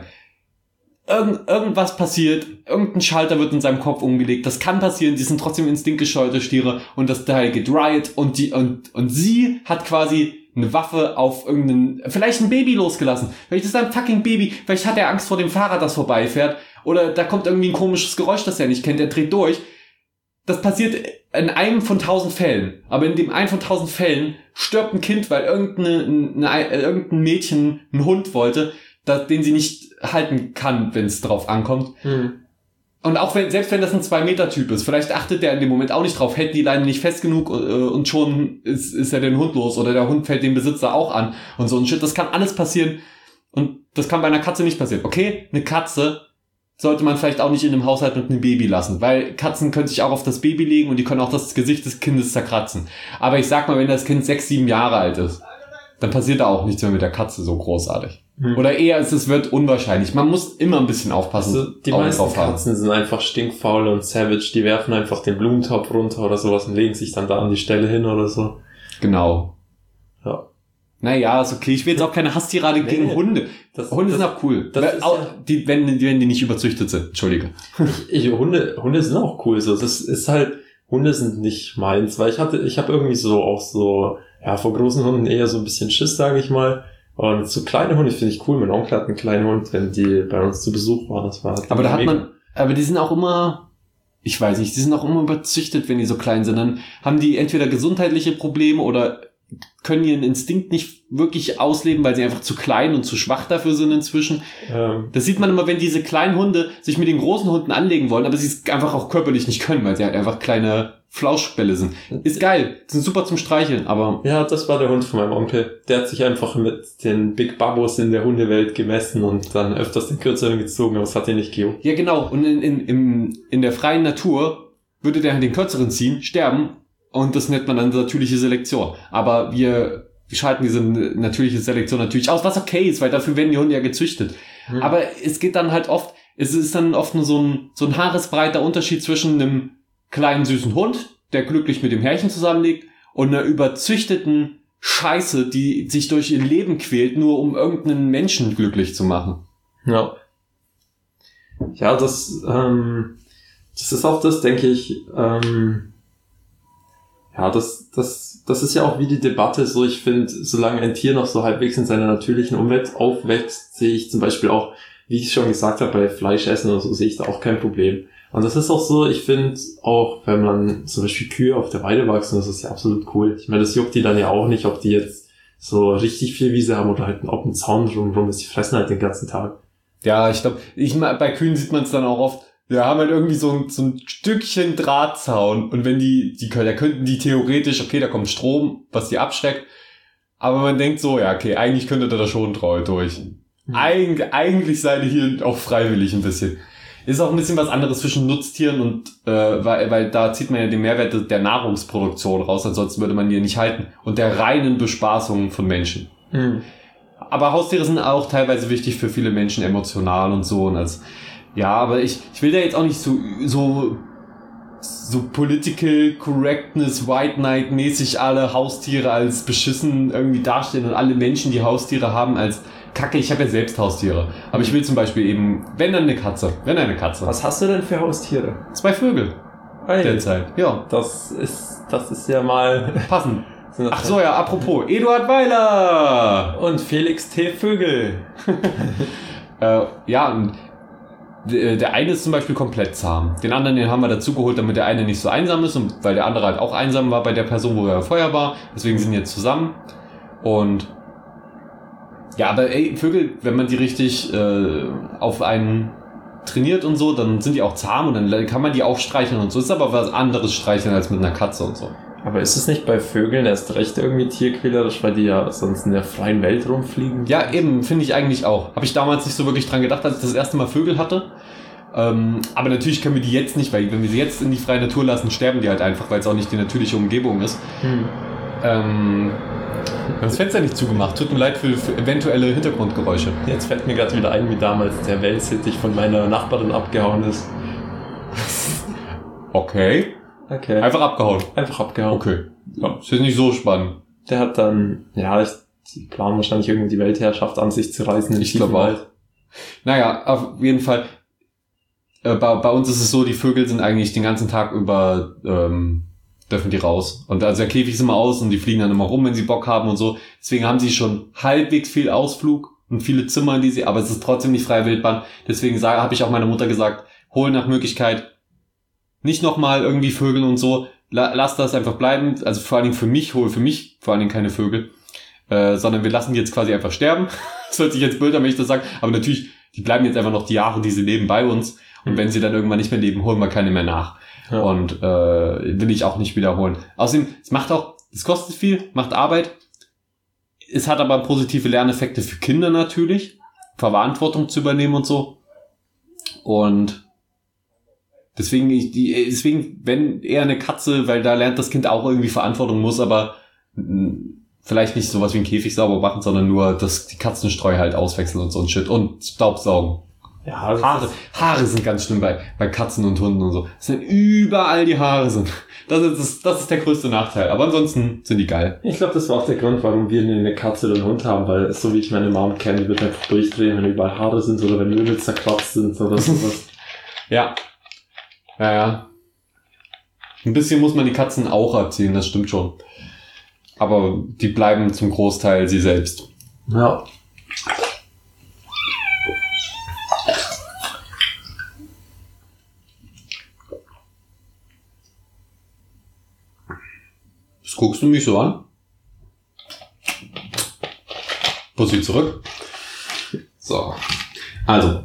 Irgend, irgendwas passiert, irgendein Schalter wird in seinem Kopf umgelegt, das kann passieren, die sind trotzdem instinktgescheuerte Stiere und das Teil geht riot und die, und, und sie hat quasi eine Waffe auf irgendeinen, vielleicht ein Baby losgelassen, vielleicht ist da ein fucking Baby, vielleicht hat er Angst vor dem Fahrrad, das vorbeifährt, oder da kommt irgendwie ein komisches Geräusch, das er nicht kennt, der dreht durch. Das passiert in einem von tausend Fällen, aber in dem einen von tausend Fällen stirbt ein Kind, weil irgendeine, eine, irgendein Mädchen einen Hund wollte, den sie nicht halten kann, wenn es drauf ankommt. Mhm. Und auch wenn, selbst wenn das ein zwei Meter Typ ist, vielleicht achtet der in dem Moment auch nicht drauf, hält die Leine nicht fest genug äh, und schon ist, ist er den Hund los oder der Hund fällt dem Besitzer auch an und so ein Shit. Das kann alles passieren und das kann bei einer Katze nicht passieren. Okay, eine Katze sollte man vielleicht auch nicht in einem Haushalt mit einem Baby lassen, weil Katzen können sich auch auf das Baby legen und die können auch das Gesicht des Kindes zerkratzen. Aber ich sag mal, wenn das Kind sechs, sieben Jahre alt ist, dann passiert da auch nichts mehr mit der Katze so großartig. Hm. Oder eher, es, es wird unwahrscheinlich. Man muss immer ein bisschen aufpassen. Also die meisten Katzen sind einfach stinkfaul und savage. Die werfen einfach den Blumentopf runter oder sowas und legen sich dann da an die Stelle hin oder so. Genau. Ja. Naja, ist okay. Ich will jetzt auch keine Hasstirade nee, gegen Hunde. Das, Hunde das, sind auch cool. Das auch, ja die, wenn, wenn die nicht überzüchtet sind. Entschuldige. Ich, ich, Hunde, Hunde sind auch cool. So, das ist halt, Hunde sind nicht meins, weil ich hatte, ich habe irgendwie so auch so, ja, vor großen Hunden eher so ein bisschen Schiss, sage ich mal. Und so kleine Hunde finde ich cool. Mein Onkel hat einen kleinen Hund, wenn die bei uns zu Besuch waren. Das war aber da hat man, aber die sind auch immer, ich weiß nicht, die sind auch immer überzüchtet, wenn die so klein sind. Dann haben die entweder gesundheitliche Probleme oder können ihren Instinkt nicht wirklich ausleben, weil sie einfach zu klein und zu schwach dafür sind inzwischen. Ähm. Das sieht man immer, wenn diese kleinen Hunde sich mit den großen Hunden anlegen wollen, aber sie es einfach auch körperlich nicht können, weil sie halt einfach kleine Flauschbälle sind. Ist geil, sind super zum Streicheln, aber... Ja, das war der Hund von meinem Onkel. Der hat sich einfach mit den Big Babos in der Hundewelt gemessen und dann öfters den kürzeren gezogen, aber es hat ihn nicht gejuckt. Ja, genau. Und in, in, in, in der freien Natur würde der den kürzeren ziehen, sterben, und das nennt man dann natürliche Selektion. Aber wir schalten diese natürliche Selektion natürlich aus, was okay ist, weil dafür werden die Hunde ja gezüchtet. Mhm. Aber es geht dann halt oft, es ist dann oft nur so ein, so ein haaresbreiter Unterschied zwischen einem kleinen süßen Hund, der glücklich mit dem Herrchen zusammenlegt, und einer überzüchteten Scheiße, die sich durch ihr Leben quält, nur um irgendeinen Menschen glücklich zu machen. Ja. Ja, das, ähm, das ist auch das, denke ich, ähm, ja, das, das, das ist ja auch wie die Debatte, so ich finde, solange ein Tier noch so halbwegs in seiner natürlichen Umwelt aufwächst, sehe ich zum Beispiel auch, wie ich schon gesagt habe, bei Fleischessen oder so sehe ich da auch kein Problem. Und das ist auch so, ich finde, auch wenn man zum Beispiel Kühe auf der Weide wachsen, das ist ja absolut cool. Ich meine, das juckt die dann ja auch nicht, ob die jetzt so richtig viel Wiese haben oder halt auf dem Zaun drumherum ist. Die fressen halt den ganzen Tag. Ja, ich glaube, ich bei Kühen sieht man es dann auch oft. Wir haben halt irgendwie so ein, so ein Stückchen Drahtzaun und wenn die, die können, da könnten die theoretisch, okay, da kommt Strom, was die abschreckt, aber man denkt so, ja, okay, eigentlich könnte da schon treu durch. Mhm. Eig, eigentlich seid ihr hier auch freiwillig ein bisschen. Ist auch ein bisschen was anderes zwischen Nutztieren und, äh, weil, weil da zieht man ja den Mehrwert der Nahrungsproduktion raus, ansonsten würde man die ja nicht halten und der reinen Bespaßung von Menschen. Mhm. Aber Haustiere sind auch teilweise wichtig für viele Menschen emotional und so und als ja, aber ich, ich will da jetzt auch nicht so, so, so political correctness, White Knight mäßig alle Haustiere als beschissen irgendwie darstellen und alle Menschen, die Haustiere haben, als Kacke. Ich habe ja selbst Haustiere. Aber ich will zum Beispiel eben, wenn dann eine Katze, wenn eine Katze. Was hast du denn für Haustiere? Zwei Vögel. Hey, derzeit, ja. Das ist, das ist ja mal passend. Ach so, ja, apropos, Eduard Weiler! Und Felix T. Vögel. äh, ja, und der eine ist zum Beispiel komplett zahm. Den anderen, den haben wir dazu geholt, damit der eine nicht so einsam ist und weil der andere halt auch einsam war bei der Person, wo er vorher war. Deswegen sind die jetzt zusammen. Und ja, aber ey, Vögel, wenn man die richtig äh, auf einen trainiert und so, dann sind die auch zahm und dann kann man die auch streicheln und so. Ist aber was anderes streicheln als mit einer Katze und so. Aber ist es nicht bei Vögeln erst recht irgendwie tierquälerisch, weil die ja sonst in der freien Welt rumfliegen? Ja, eben, finde ich eigentlich auch. Habe ich damals nicht so wirklich dran gedacht, als ich das erste Mal Vögel hatte. Ähm, aber natürlich können wir die jetzt nicht, weil wenn wir sie jetzt in die freie Natur lassen, sterben die halt einfach, weil es auch nicht die natürliche Umgebung ist. Hm. Ähm, wir haben das Fenster nicht zugemacht. Tut mir leid für, für eventuelle Hintergrundgeräusche. Jetzt fällt mir gerade wieder ein, wie damals der Wellensittich von meiner Nachbarin abgehauen ist. Okay. Okay. Einfach abgehauen. Einfach abgehauen. Okay. Ja, ist jetzt nicht so spannend. Der hat dann, ja, ich die planen wahrscheinlich irgendwie die Weltherrschaft an sich zu reißen. Ich glaube auch. Naja, auf jeden Fall. Äh, bei, bei uns ist es so, die Vögel sind eigentlich den ganzen Tag über, ähm, dürfen die raus. Und also der Käfig ist immer aus und die fliegen dann immer rum, wenn sie Bock haben und so. Deswegen haben sie schon halbwegs viel Ausflug und viele Zimmer, in die sie, aber es ist trotzdem nicht freie Wildbahn. Deswegen habe ich auch meiner Mutter gesagt, hol nach Möglichkeit nicht nochmal irgendwie Vögel und so. La- lass das einfach bleiben. Also vor allen Dingen für mich, hol für mich vor allen Dingen keine Vögel. Äh, sondern wir lassen die jetzt quasi einfach sterben. Das hört sich jetzt blöd an, wenn ich das sage. Aber natürlich, die bleiben jetzt einfach noch die Jahre, die sie leben, bei uns. Und mhm. wenn sie dann irgendwann nicht mehr leben, holen wir keine mehr nach. Ja. Und äh, will ich auch nicht wiederholen. Außerdem, es macht auch, es kostet viel, macht Arbeit. Es hat aber positive Lerneffekte für Kinder natürlich. Verantwortung zu übernehmen und so. Und Deswegen, ich, die, deswegen, wenn eher eine Katze, weil da lernt das Kind auch irgendwie Verantwortung, muss aber mh, vielleicht nicht sowas wie ein Käfig sauber machen, sondern nur das, die Katzenstreu halt auswechseln und so ein Shit und Staubsaugen. Ja, Haare, Haare sind ganz schlimm bei, bei Katzen und Hunden und so. Es sind überall die Haare sind. Das ist, das ist der größte Nachteil. Aber ansonsten sind die geil. Ich glaube, das war auch der Grund, warum wir eine Katze oder einen Hund haben, weil so wie ich meine Mom kenne, die wird einfach durchdrehen, wenn überall Haare sind oder wenn Möbel zerkratzt sind oder sowas. Ja. Ja, ja. Ein bisschen muss man die Katzen auch erziehen, das stimmt schon. Aber die bleiben zum Großteil sie selbst. Ja. Was guckst du mich so an? Pussy zurück. So. Also.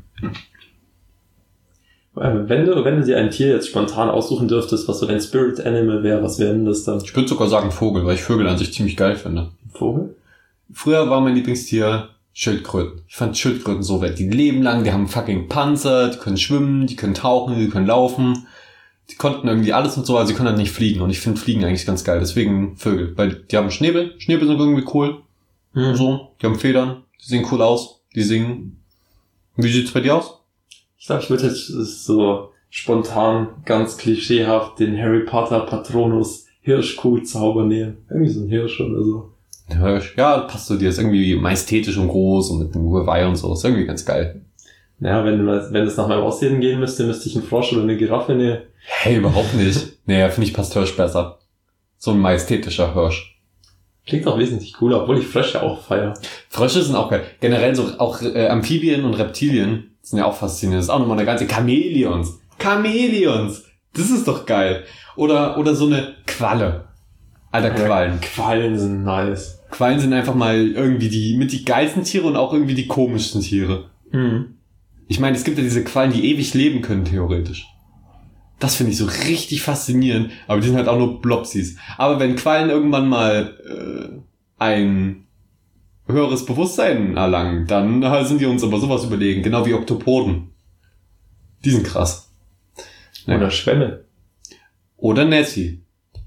Wenn du, wenn du dir ein Tier jetzt spontan aussuchen dürftest, was so dein Spirit Animal wäre, was wäre denn das dann? Ich würde sogar sagen Vogel, weil ich Vögel an sich ziemlich geil finde. Vogel? Früher war mein Lieblingstier Schildkröten. Ich fand Schildkröten so wert. Die leben lang, die haben fucking Panzer, die können schwimmen, die können tauchen, die können laufen. Die konnten irgendwie alles und so, also die können halt nicht fliegen. Und ich finde Fliegen eigentlich ganz geil, deswegen Vögel. Weil die haben Schnäbel, Schnäbel sind irgendwie cool. Mhm. So, die haben Federn, die sehen cool aus, die singen. Wie sieht's bei dir aus? Ich glaube, ich würde jetzt so spontan, ganz klischeehaft den Harry Potter Patronus Hirschkuh-Zauber nehmen. Irgendwie so ein Hirsch oder so. Hirsch, ja, passt zu dir. Ist irgendwie majestätisch und groß und mit einem Geweih und so. Ist irgendwie ganz geil. Naja, wenn, wenn es nach meinem Aussehen gehen müsste, müsste ich einen Frosch oder eine Giraffe nehmen. Hey, überhaupt nicht. Naja, finde ich passt Hirsch besser. So ein majestätischer Hirsch. Klingt auch wesentlich cooler, obwohl ich Frösche auch feiere. Frösche sind auch geil. Generell so auch äh, Amphibien und Reptilien sind ja auch faszinierend. Das ist auch nochmal eine ganze Chamäleons. Chamäleons. Das ist doch geil. Oder, oder so eine Qualle. Alter, Quallen. Ja, Quallen sind nice. Quallen sind einfach mal irgendwie die, mit die geilsten Tiere und auch irgendwie die komischsten Tiere. Mhm. Ich meine, es gibt ja diese Quallen, die ewig leben können, theoretisch. Das finde ich so richtig faszinierend. Aber die sind halt auch nur Blopsis. Aber wenn Quallen irgendwann mal äh, ein höheres Bewusstsein erlangen, dann äh, sind die uns aber sowas überlegen. Genau wie Oktopoden. Die sind krass. Ja. Oder Schwämme. Oder Nessie.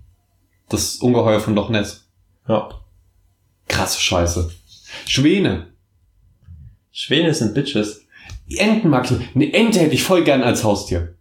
Das Ungeheuer von Loch Ness. Ja. Krasse Scheiße. Schwäne. Schwäne sind Bitches. Enten mag ich nicht. Eine Ente hätte ich voll gern als Haustier.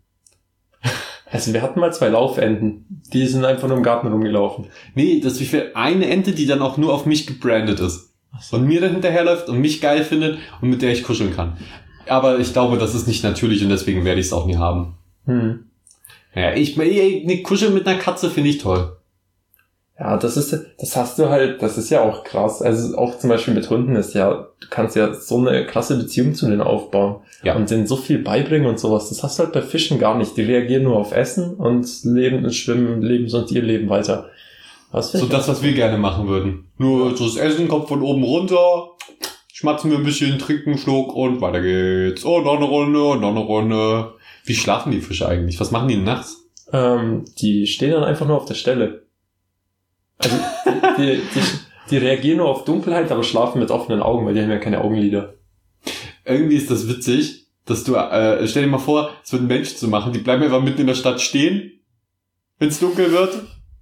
Also wir hatten mal zwei Laufenten. Die sind einfach nur im Garten rumgelaufen. Nee, das ist für eine Ente, die dann auch nur auf mich gebrandet ist. So. Und mir dann hinterherläuft und mich geil findet und mit der ich kuscheln kann. Aber ich glaube, das ist nicht natürlich und deswegen werde ich es auch nie haben. Hm. Ja, ich, ich kuscheln mit einer Katze finde ich toll. Ja, das ist, das hast du halt, das ist ja auch krass. Also auch zum Beispiel mit Hunden ist ja, du kannst ja so eine klasse Beziehung zu denen aufbauen. Ja. Und denen so viel beibringen und sowas. Das hast du halt bei Fischen gar nicht. Die reagieren nur auf Essen und leben und schwimmen, leben sonst ihr Leben weiter. Das so das, was wir gerne machen würden. Nur so das Essen kommt von oben runter, schmatzen wir ein bisschen, trinken einen Schluck und weiter geht's. Oh, noch eine Runde und noch eine Runde. Wie schlafen die Fische eigentlich? Was machen die nachts? Ähm, die stehen dann einfach nur auf der Stelle. Also die, die, die reagieren nur auf Dunkelheit, aber schlafen mit offenen Augen, weil die haben ja keine Augenlider. Irgendwie ist das witzig, dass du, äh, stell dir mal vor, es wird ein Mensch zu machen, die bleiben einfach mitten in der Stadt stehen, wenn es dunkel wird,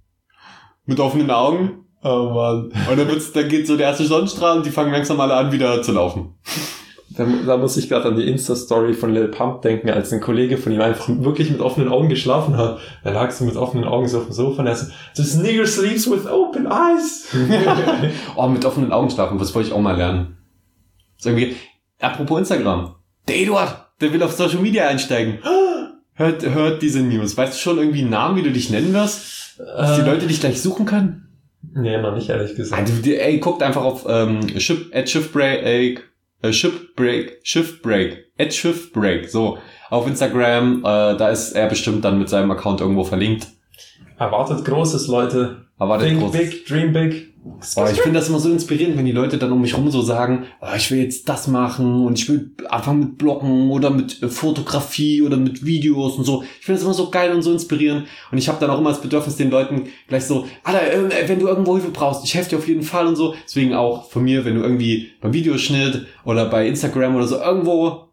mit offenen Augen. Oh Mann. Und dann, wird's, dann geht so der erste Sonnenstrahl und die fangen langsam alle an, wieder zu laufen. Da, da muss ich gerade an die Insta-Story von Lil Pump denken, als ein Kollege von ihm einfach wirklich mit offenen Augen geschlafen hat. Er lag so mit offenen Augen so auf dem Sofa und er so, this nigger sleeps with open eyes. Oh, mit offenen Augen schlafen, das wollte ich auch mal lernen. So irgendwie, apropos Instagram. Der Eduard, der will auf Social Media einsteigen. Hört, hört diese News. Weißt du schon irgendwie einen Namen, wie du dich nennen wirst? Dass die Leute dich gleich suchen können? Nee, noch nicht, ehrlich gesagt. Also, ey, guckt einfach auf ähm, Ship, at Shiftbreak, äh, Shipbreak, Shiftbreak, at Shiftbreak, so, auf Instagram, äh, da ist er bestimmt dann mit seinem Account irgendwo verlinkt. Erwartet Großes, Leute. Erwartet Think Großes. big, dream big. Oh, ich finde das immer so inspirierend, wenn die Leute dann um mich rum so sagen, oh, ich will jetzt das machen und ich will anfangen mit Bloggen oder mit äh, Fotografie oder mit Videos und so. Ich finde das immer so geil und so inspirierend und ich habe dann auch immer das Bedürfnis, den Leuten gleich so, Alter, äh, wenn du irgendwo Hilfe brauchst, ich helfe dir auf jeden Fall und so. Deswegen auch von mir, wenn du irgendwie beim Videoschnitt oder bei Instagram oder so irgendwo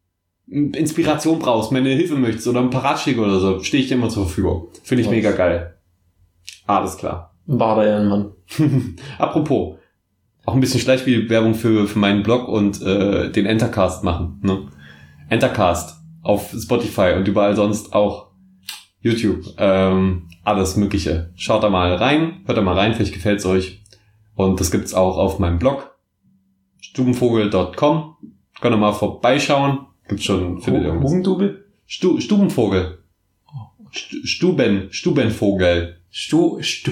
Inspiration brauchst, meine Hilfe möchtest oder ein paar Ratschläge oder so, stehe ich dir immer zur Verfügung. Finde ich Was? mega geil. Alles klar. War der Ehrenmann. Apropos, auch ein bisschen Schleichwerbung für, für meinen Blog und äh, den Entercast machen. Ne? Entercast auf Spotify und überall sonst auch YouTube. Ähm, alles Mögliche. Schaut da mal rein, hört da mal rein, vielleicht gefällt's euch. Und das gibt's auch auf meinem Blog stubenvogel punkt com. Könnt ihr mal vorbeischauen. Gibt's schon, findet ihr irgendwas. Hugendubel? Stu, Stubenvogel. Stu, Stuben, Stubenvogel. Stu, Stu,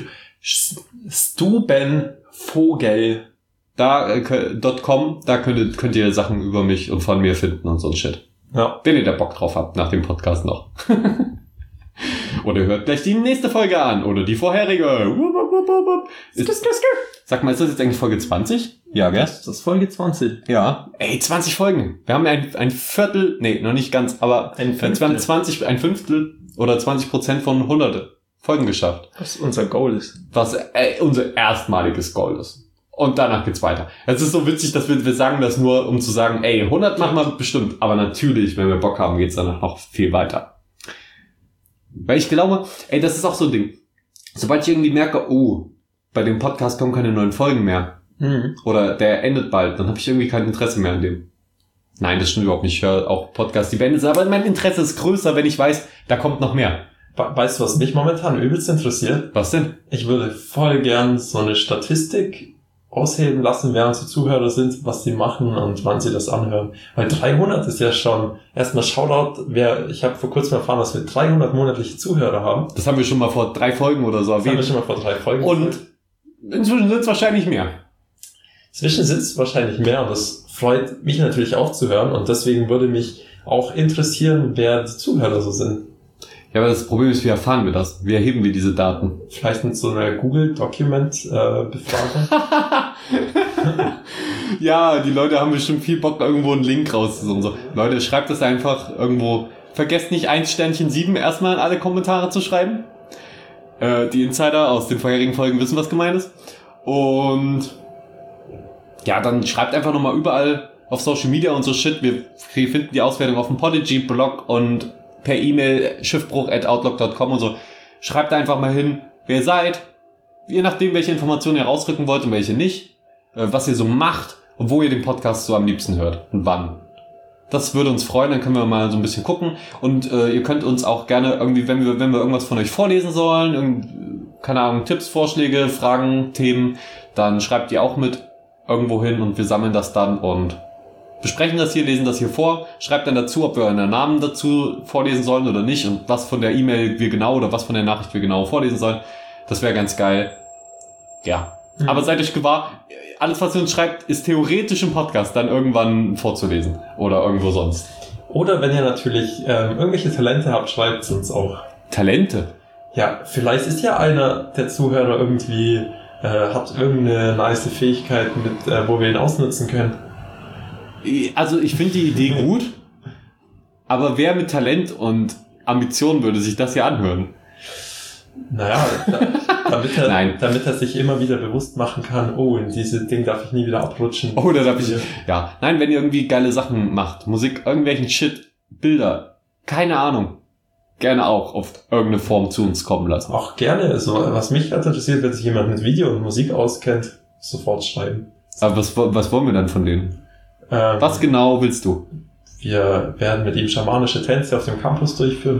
Stubenvogel. Da, äh, .com, da könnt, könnt ihr Sachen über mich und von mir finden und so ein Shit. Ja. Wenn ihr da Bock drauf habt, nach dem Podcast noch. Oder hört gleich die nächste Folge an, oder die vorherige. Ist, sag mal, ist das jetzt eigentlich Folge zwanzig? Ja, gell? Das ist Folge zwanzig. Ja. Ey, zwanzig Folgen. Wir haben ein, ein Viertel, nee, noch nicht ganz, aber ein Fünftel. Wir haben zwanzig, ein Fünftel oder zwanzig Prozent von hundert Folgen geschafft. Was unser Goal ist. Was äh, unser erstmaliges Goal ist. Und danach geht's weiter. Es ist so witzig, dass wir, wir sagen das nur, um zu sagen, ey, hundert machen wir bestimmt. Aber natürlich, wenn wir Bock haben, geht's danach noch viel weiter. Weil ich glaube, ey, das ist auch so ein Ding. Sobald ich irgendwie merke, oh, bei dem Podcast kommen keine neuen Folgen mehr. Mhm. Oder der endet bald, dann habe ich irgendwie kein Interesse mehr an dem. Nein, das stimmt überhaupt nicht. Ich höre auch Podcasts, die beendet sind. Aber mein Interesse ist größer, wenn ich weiß, da kommt noch mehr. Weißt du, was mich momentan übelst interessiert? Was denn? Ich würde voll gern so eine Statistik ausheben lassen, wer unsere Zuhörer sind, was sie machen und wann sie das anhören. Weil dreihundert ist ja schon, erstmal Shoutout, wer, ich habe vor kurzem erfahren, dass wir dreihundert monatliche Zuhörer haben. Das haben wir schon mal vor drei Folgen oder so erwähnt. Das haben wir schon mal vor drei Folgen Und gesagt. Inzwischen sind es wahrscheinlich mehr. Inzwischen sind es wahrscheinlich mehr und das freut mich natürlich auch zu hören und deswegen würde mich auch interessieren, wer die Zuhörer so sind. Ja, aber das Problem ist, wie erfahren wir das? Wie erheben wir diese Daten? Vielleicht mit so einer Google-Document-Befragung. Ja, die Leute haben bestimmt viel Bock, irgendwo einen Link rauszusuchen. So, Leute, schreibt das einfach irgendwo. Vergesst nicht, eins Sternchen sieben erstmal in alle Kommentare zu schreiben. Äh, die Insider aus den vorherigen Folgen wissen, was gemeint ist. Und ja, dann schreibt einfach nochmal überall auf Social Media und so Shit. Wir finden die Auswertung auf dem Podigy-Blog und per E-Mail schiffbruch at outlook dot com und so. Schreibt einfach mal hin, wer ihr seid, je nachdem, welche Informationen ihr rausrücken wollt und welche nicht, äh, was ihr so macht und wo ihr den Podcast so am liebsten hört und wann. Das würde uns freuen, dann können wir mal so ein bisschen gucken und äh, ihr könnt uns auch gerne irgendwie, wenn wir wenn wir irgendwas von euch vorlesen sollen, irgend, keine Ahnung, Tipps, Vorschläge, Fragen, Themen, dann schreibt ihr auch mit irgendwo hin und wir sammeln das dann und besprechen das hier, lesen das hier vor, schreibt dann dazu, ob wir euren Namen dazu vorlesen sollen oder nicht und was von der E-Mail wir genau oder was von der Nachricht wir genau vorlesen sollen. Das wäre ganz geil. Ja. Mhm. Aber seid euch gewahr, alles, was ihr uns schreibt, ist theoretisch im Podcast dann irgendwann vorzulesen oder irgendwo sonst. Oder wenn ihr natürlich ähm, irgendwelche Talente habt, schreibt es uns auch. Talente? Ja, vielleicht ist ja einer der Zuhörer irgendwie, äh, hat irgendeine nice Fähigkeit, mit, äh, wo wir ihn ausnutzen können. Also ich finde die Idee gut, aber wer mit Talent und Ambition würde sich das hier anhören? Naja, da, damit, er, Nein. damit er sich immer wieder bewusst machen kann, oh, in dieses Ding darf ich nie wieder abrutschen. Oh, da darf ich, ja. Nein, wenn ihr irgendwie geile Sachen macht, Musik, irgendwelchen Shit, Bilder, keine Ahnung, gerne auch auf irgendeine Form zu uns kommen lassen. Auch gerne, so, was mich ganz interessiert, wenn sich jemand mit Video und Musik auskennt, sofort schreiben. Aber was, was wollen wir dann von denen? Ähm, Was genau willst du? Wir werden mit ihm schamanische Tänze auf dem Campus durchführen.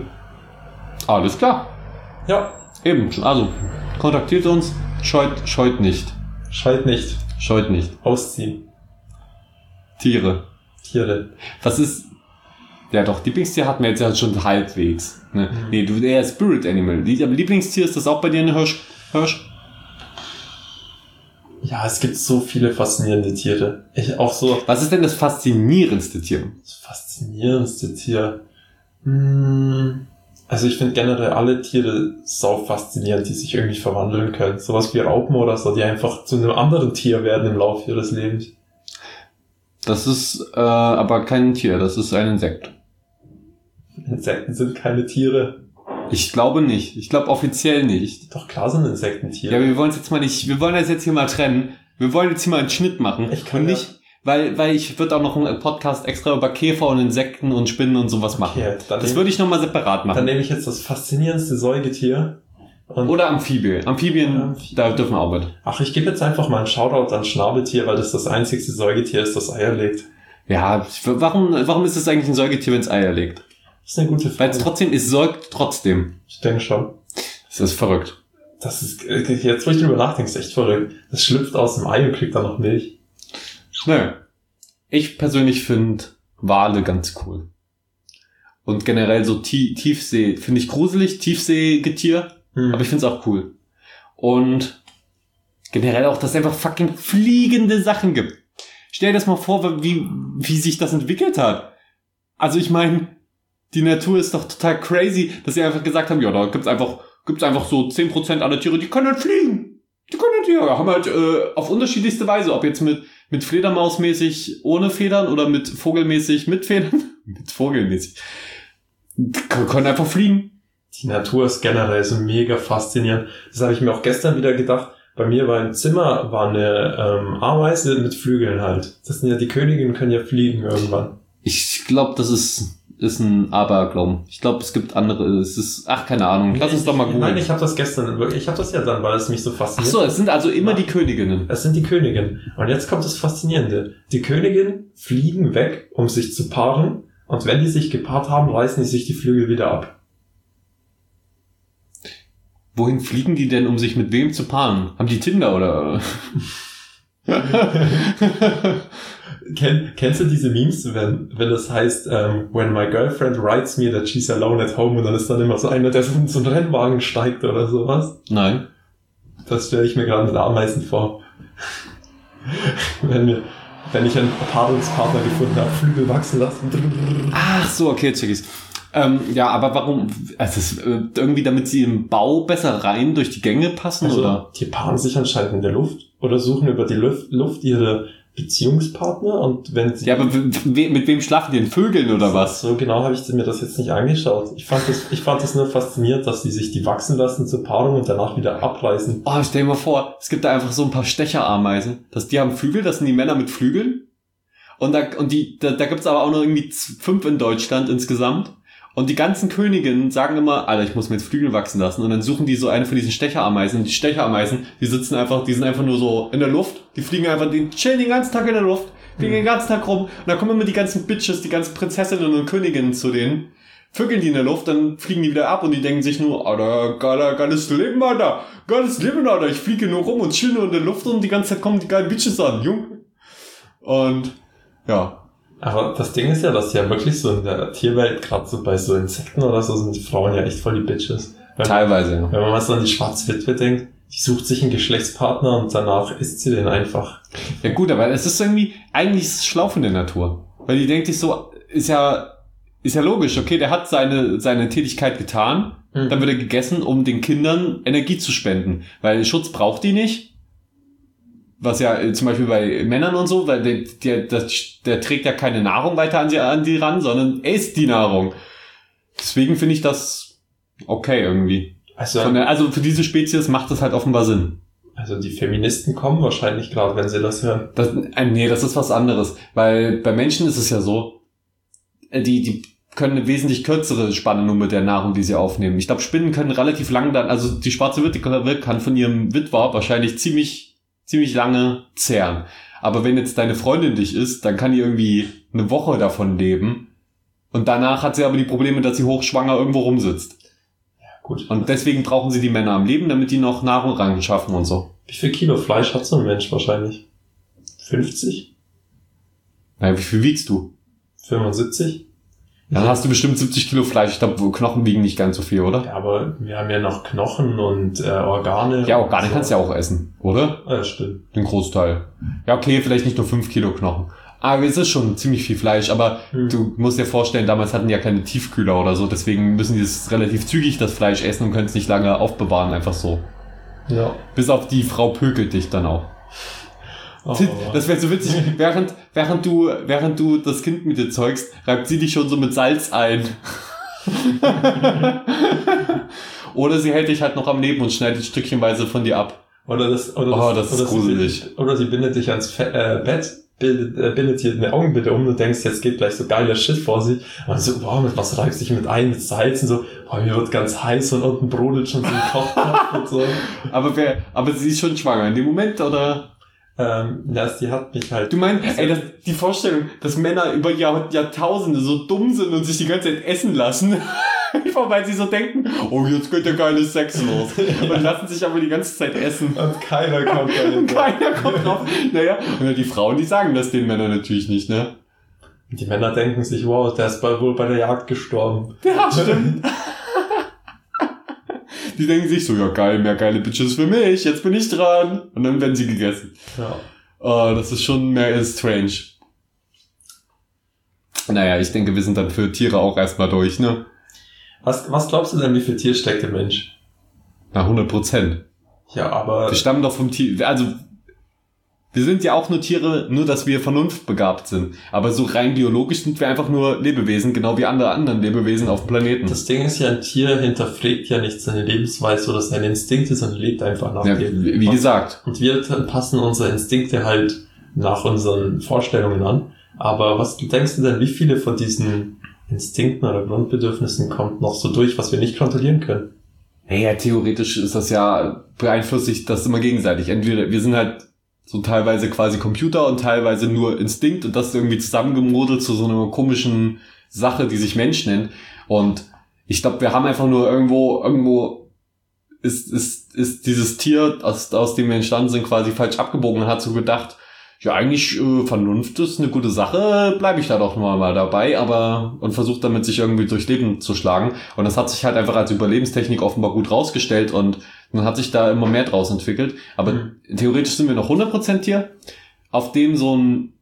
Alles klar. Ja. Eben, also kontaktiert uns, scheut, scheut nicht. Scheut nicht. Scheut nicht. Ausziehen. Tiere. Tiere. Was ist... Ja doch, Lieblingstier hatten wir jetzt ja schon halbwegs. Ne? Mhm. Nee, du eher Spirit Animal. Aber Lieblingstier, ist das auch bei dir ein Hirsch? Hirsch? Ja, es gibt so viele faszinierende Tiere. Ich auch so. Was ist denn das faszinierendste Tier? Das faszinierendste Tier. Hm, also ich finde generell alle Tiere sau faszinierend, die sich irgendwie verwandeln können. Sowas wie Raupen oder so, die einfach zu einem anderen Tier werden im Laufe ihres Lebens. Das ist äh, aber kein Tier, das ist ein Insekt. Insekten sind keine Tiere. Ich glaube nicht. Ich glaube offiziell nicht. Doch klar sind Insekten Tiere. Ja, wir wollen es jetzt mal nicht, wir wollen das jetzt hier mal trennen. Wir wollen jetzt hier mal einen Schnitt machen. Ich kann und nicht, ja. weil, weil ich würde auch noch einen Podcast extra über Käfer und Insekten und Spinnen und sowas machen. Okay, das würde ich nochmal separat machen. Dann nehme ich jetzt das faszinierendste Säugetier. Und oder Amphibien. Amphibien, Amphibien, da dürfen wir auch mit. Ach, ich gebe jetzt einfach mal einen Shoutout an Schnabeltier, weil das das einzigste Säugetier ist, das Eier legt. Ja, warum, warum ist es eigentlich ein Säugetier, wenn es Eier legt? Das ist eine gute Frage. Weil es trotzdem, es säugt trotzdem. Ich denke schon. Das ist verrückt. Das ist, jetzt wo ich drüber nachdenke, ist echt verrückt. Das schlüpft aus dem Ei und kriegt dann noch Milch. Nö. Ich persönlich finde Wale ganz cool. Und generell so Tie- Tiefsee, finde ich gruselig, Tiefseegetier. Hm. Aber ich finde es auch cool. Und generell auch, dass es einfach fucking fliegende Sachen gibt. Stell dir das mal vor, wie, wie sich das entwickelt hat. Also ich meine, die Natur ist doch total crazy, dass sie einfach gesagt haben, ja, da gibt's einfach, gibt's einfach so zehn Prozent aller Tiere, die können halt fliegen. Die können halt, ja, haben halt äh, auf unterschiedlichste Weise, ob jetzt mit mit Fledermausmäßig ohne Federn oder mit Vogelmäßig mit Federn, mit Vogelmäßig, K- können einfach fliegen. Die Natur ist generell so mega faszinierend. Das habe ich mir auch gestern wieder gedacht. Bei mir war im Zimmer war eine ähm, Ameise mit Flügeln halt. Das sind ja die Königinnen, können ja fliegen irgendwann. Ich glaube, das ist ist ein Aberglauben. Ich glaube, es gibt andere. Es ist, ach, keine Ahnung. Lass uns doch mal googeln. Nein, ich habe das gestern, ich habe das ja dann, weil es mich so fasziniert. Ach so, es sind also immer ja. die Königinnen. Es sind die Königinnen. Und jetzt kommt das Faszinierende. Die Königinnen fliegen weg, um sich zu paaren. Und wenn die sich gepaart haben, reißen die sich die Flügel wieder ab. Wohin fliegen die denn, um sich mit wem zu paaren? Haben die Tinder oder? Ken, kennst du diese Memes, wenn, wenn das heißt, um, when my girlfriend writes me that she's alone at home, und dann ist dann immer so einer, der so in so einen Rennwagen steigt oder sowas? Nein. Das stelle ich mir gerade mit Ameisen vor. wenn, wir, wenn ich einen Paarungspartner gefunden habe, Flügel wachsen lassen. Ach so, okay, check ich's. Ähm, ja, aber warum? Also es, äh, irgendwie, damit sie im Bau besser rein durch die Gänge passen, also, oder? Die paaren sich anscheinend in der Luft oder suchen über die Luft, Luft ihre Beziehungspartner und wenn sie... Ja, aber we- mit wem schlafen die denn? Vögeln oder was? So genau habe ich mir das jetzt nicht angeschaut. Ich fand das, ich fand das nur faszinierend, dass die sich die wachsen lassen zur Paarung und danach wieder abreißen. Oh, stell dir mal vor, es gibt da einfach so ein paar Stecherameisen. Das, die haben Flügel, das sind die Männer mit Flügeln. Und da, und die, da, da gibt's aber auch noch irgendwie fünf in Deutschland insgesamt. Und die ganzen Königinnen sagen immer, Alter, ich muss mir jetzt Flügel wachsen lassen. Und dann suchen die so eine von diesen Stecherameisen. Und die Stecherameisen, die sitzen einfach, die sind einfach nur so in der Luft. Die fliegen einfach, die chillen den ganzen Tag in der Luft, fliegen den ganzen Tag rum. Und dann kommen immer die ganzen Bitches, die ganzen Prinzessinnen und Königinnen zu denen. Vögeln die in der Luft, dann fliegen die wieder ab und die denken sich nur, Alter, geiler, geiles Leben, Alter. Geiles Leben, Alter. Ich fliege nur rum und chill nur in der Luft und die ganze Zeit kommen die geilen Bitches an, Junge. Und, ja. Aber das Ding ist ja, dass ja wirklich so in der Tierwelt, gerade so bei so Insekten oder so, sind die Frauen ja echt voll die Bitches. Wenn Teilweise, man, ja. Wenn man mal so an die Schwarzwitwe denkt, die sucht sich einen Geschlechtspartner und danach isst sie den einfach. Ja gut, aber es ist irgendwie, eigentlich ist es schlau von der Natur. Weil die denkt sich so, ist ja, ist ja logisch, okay, der hat seine, seine Tätigkeit getan, mhm. Dann wird er gegessen, um den Kindern Energie zu spenden. Weil Schutz braucht die nicht. Was ja äh, zum Beispiel bei Männern und so, weil der, der, der, der trägt ja keine Nahrung weiter an sie, an die ran, sondern er isst die Nahrung. Deswegen finde ich das okay irgendwie. Also, Von der, also für diese Spezies macht das halt offenbar Sinn. Also die Feministen kommen wahrscheinlich gerade, wenn sie das hören. Das, äh, nee, das ist was anderes. Weil bei Menschen ist es ja so, äh, die, die können eine wesentlich kürzere Spanne nur mit der Nahrung, die sie aufnehmen. Ich glaube, Spinnen können relativ lang dann, also die schwarze Witwe kann von ihrem Witwer wahrscheinlich ziemlich ziemlich lange zehren. Aber wenn jetzt deine Freundin dich isst, dann kann die irgendwie eine Woche davon leben. Und danach hat sie aber die Probleme, dass sie hochschwanger irgendwo rumsitzt. Ja, gut. Und deswegen brauchen sie die Männer am Leben, damit die noch Nahrung ran schaffen und so. Wie viel Kilo Fleisch hat so ein Mensch wahrscheinlich? fünfzig? Naja, wie viel wiegst du? fünfundsiebzig? Dann hast du bestimmt siebzig Kilo Fleisch. Ich glaube, Knochen wiegen nicht ganz so viel, oder? Ja, aber wir haben ja noch Knochen und äh, Organe. Ja, Organe so. kannst du ja auch essen, oder? Ja, stimmt. Den Großteil. Ja, okay, vielleicht nicht nur fünf Kilo Knochen. Aber es ist schon ziemlich viel Fleisch. Aber hm. du musst dir vorstellen, damals hatten die ja keine Tiefkühler oder so. Deswegen müssen die das relativ zügig, das Fleisch, essen und können es nicht lange aufbewahren. Einfach so. Ja. Bis auf die Frau pökelt dich dann auch. Oh, das wäre so witzig, während, während du, während du das Kind mit dir zeugst, reibt sie dich schon so mit Salz ein. Oder sie hält dich halt noch am Leben und schneidet stückchenweise von dir ab. Oder das, oder oh, das, das ist oder gruselig. Sie, oder sie bindet dich ans Fe- äh, Bett, bildet, äh, bindet dir eine Augenbinde um und denkst, jetzt geht gleich so geiler Shit vor sich. Und so, wow, mit was reibst du dich mit ein, mit Salz und so, oh, mir wird ganz heiß und unten brodelt schon so ein Kochtopf und so. Aber wer, aber sie ist schon schwanger in dem Moment, oder? Ähm, ja, die hat mich halt... Du meinst, ey, das, die Vorstellung, dass Männer über Jahr, Jahrtausende so dumm sind und sich die ganze Zeit essen lassen, einfach weil sie so denken, oh, jetzt geht der geile Sex los. Und lassen sich aber die ganze Zeit essen. Und keiner kommt dahin. Keiner kommt drauf. Naja, und die Frauen, die sagen das den Männern natürlich nicht, ne? Die Männer denken sich, wow, der ist wohl bei der Jagd gestorben. Ja, stimmt. Die denken sich so, ja geil, mehr geile Bitches für mich, jetzt bin ich dran. Und dann werden sie gegessen. Ja. Oh, das ist schon mehr strange. Naja, ich denke, wir sind dann für Tiere auch erstmal durch, ne? Was, was glaubst du denn, wie viel Tier steckt im Mensch? Na, hundert Prozent. Ja, aber... Wir stammen doch vom Tier, also... Wir sind ja auch nur Tiere, nur dass wir vernunftbegabt sind. Aber so rein biologisch sind wir einfach nur Lebewesen, genau wie andere anderen Lebewesen auf dem Planeten. Das Ding ist ja, ein Tier hinterfragt ja nicht seine Lebensweise oder seine Instinkte, sondern lebt einfach nach ja, dem. Wie gesagt. Und wir passen unsere Instinkte halt nach unseren Vorstellungen an. Aber was denkst du denn, wie viele von diesen Instinkten oder Grundbedürfnissen kommt noch so durch, was wir nicht kontrollieren können? Naja, theoretisch ist das ja, beeinflusst sich das immer gegenseitig. Entweder wir sind halt so teilweise quasi Computer und teilweise nur Instinkt und das ist irgendwie zusammengemodelt zu so einer komischen Sache, die sich Mensch nennt. Und ich glaube, wir haben einfach nur irgendwo, irgendwo ist, ist, ist dieses Tier, aus, aus dem wir entstanden sind, quasi falsch abgebogen und hat so gedacht, ja, eigentlich äh, Vernunft ist eine gute Sache, bleibe ich da doch mal, mal dabei, aber und versucht damit sich irgendwie durchs Leben zu schlagen. Und das hat sich halt einfach als Überlebenstechnik offenbar gut rausgestellt und dann hat sich da immer mehr draus entwickelt. Aber mhm. theoretisch sind wir noch hundert Prozent Tier, auf dem so ein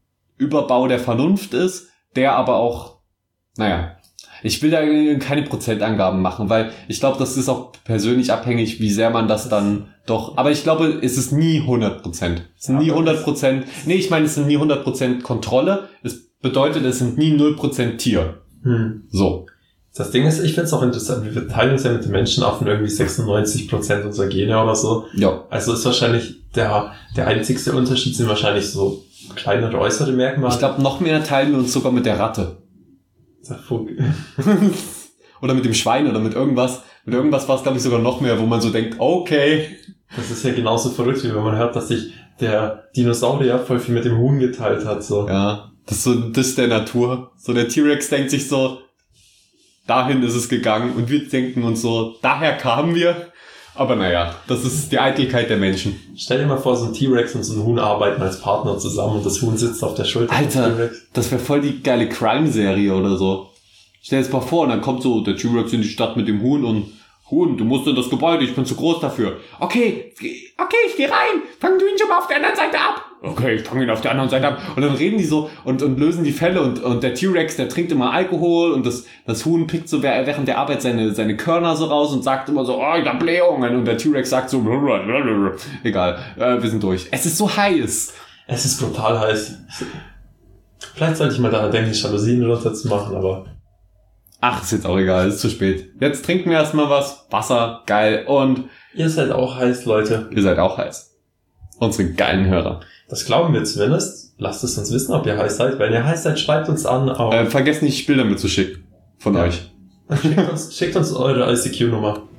Überbau der Vernunft ist, der aber auch, naja, ich will da keine Prozentangaben machen, weil ich glaube, das ist auch persönlich abhängig, wie sehr man das dann doch, aber ich glaube, es ist nie hundert Prozent. Es sind nie hundert Prozent, nee, ich meine, es sind nie hundert Prozent Kontrolle, es bedeutet, es sind nie null Prozent Tier. Hm. So. Das Ding ist, ich finde es auch interessant, wir teilen uns ja mit den Menschenaffen irgendwie sechsundneunzig Prozent unserer Gene oder so. Ja. Also ist wahrscheinlich der, der einzigste Unterschied sind wahrscheinlich so kleinere äußere Merkmale. Ich glaube, noch mehr teilen wir uns sogar mit der Ratte. Der Vogel. Oder mit dem Schwein oder mit irgendwas. Mit irgendwas war es, glaube ich, sogar noch mehr, wo man so denkt, okay. Das ist ja genauso verrückt, wie wenn man hört, dass sich der Dinosaurier voll viel mit dem Huhn geteilt hat. So. Ja, das ist so das der Natur. So der T-Rex denkt sich so, dahin ist es gegangen und wir denken uns so, daher kamen wir. Aber naja, das ist die Eitelkeit der Menschen. Stell dir mal vor, so ein T-Rex und so ein Huhn arbeiten als Partner zusammen und das Huhn sitzt auf der Schulter. Alter, das wäre voll die geile Crime-Serie oder so. Stell dir das mal vor und dann kommt so der T-Rex in die Stadt mit dem Huhn und Huhn, du musst in das Gebäude, ich bin zu groß dafür. Okay, okay, ich geh rein. Fang du ihn schon mal auf der anderen Seite ab. Okay, ich fang ihn auf der anderen Seite ab. Und dann reden die so und, und lösen die Fälle und, und der T-Rex, der trinkt immer Alkohol und das, das Huhn pickt so während der Arbeit seine, seine Körner so raus und sagt immer so, oh, ich hab Blähungen. Und der T-Rex sagt so, egal, äh, wir sind durch. Es ist so heiß. Es ist brutal heiß. Vielleicht sollte ich mal daran denken, die Jalousien runterzumachen, aber... Ach, ist jetzt auch egal, ist zu spät. Jetzt trinken wir erstmal was. Wasser, geil. Und ihr seid auch heiß, Leute. Ihr seid auch heiß. Unsere geilen Hörer. Das glauben wir zumindest. Lasst es uns wissen, ob ihr heiß seid. Wenn ihr heiß seid, schreibt uns an. Auf äh, vergesst nicht, Bilder mitzuschicken. Von ja. euch. Schickt uns, schickt uns eure I C Q-Nummer.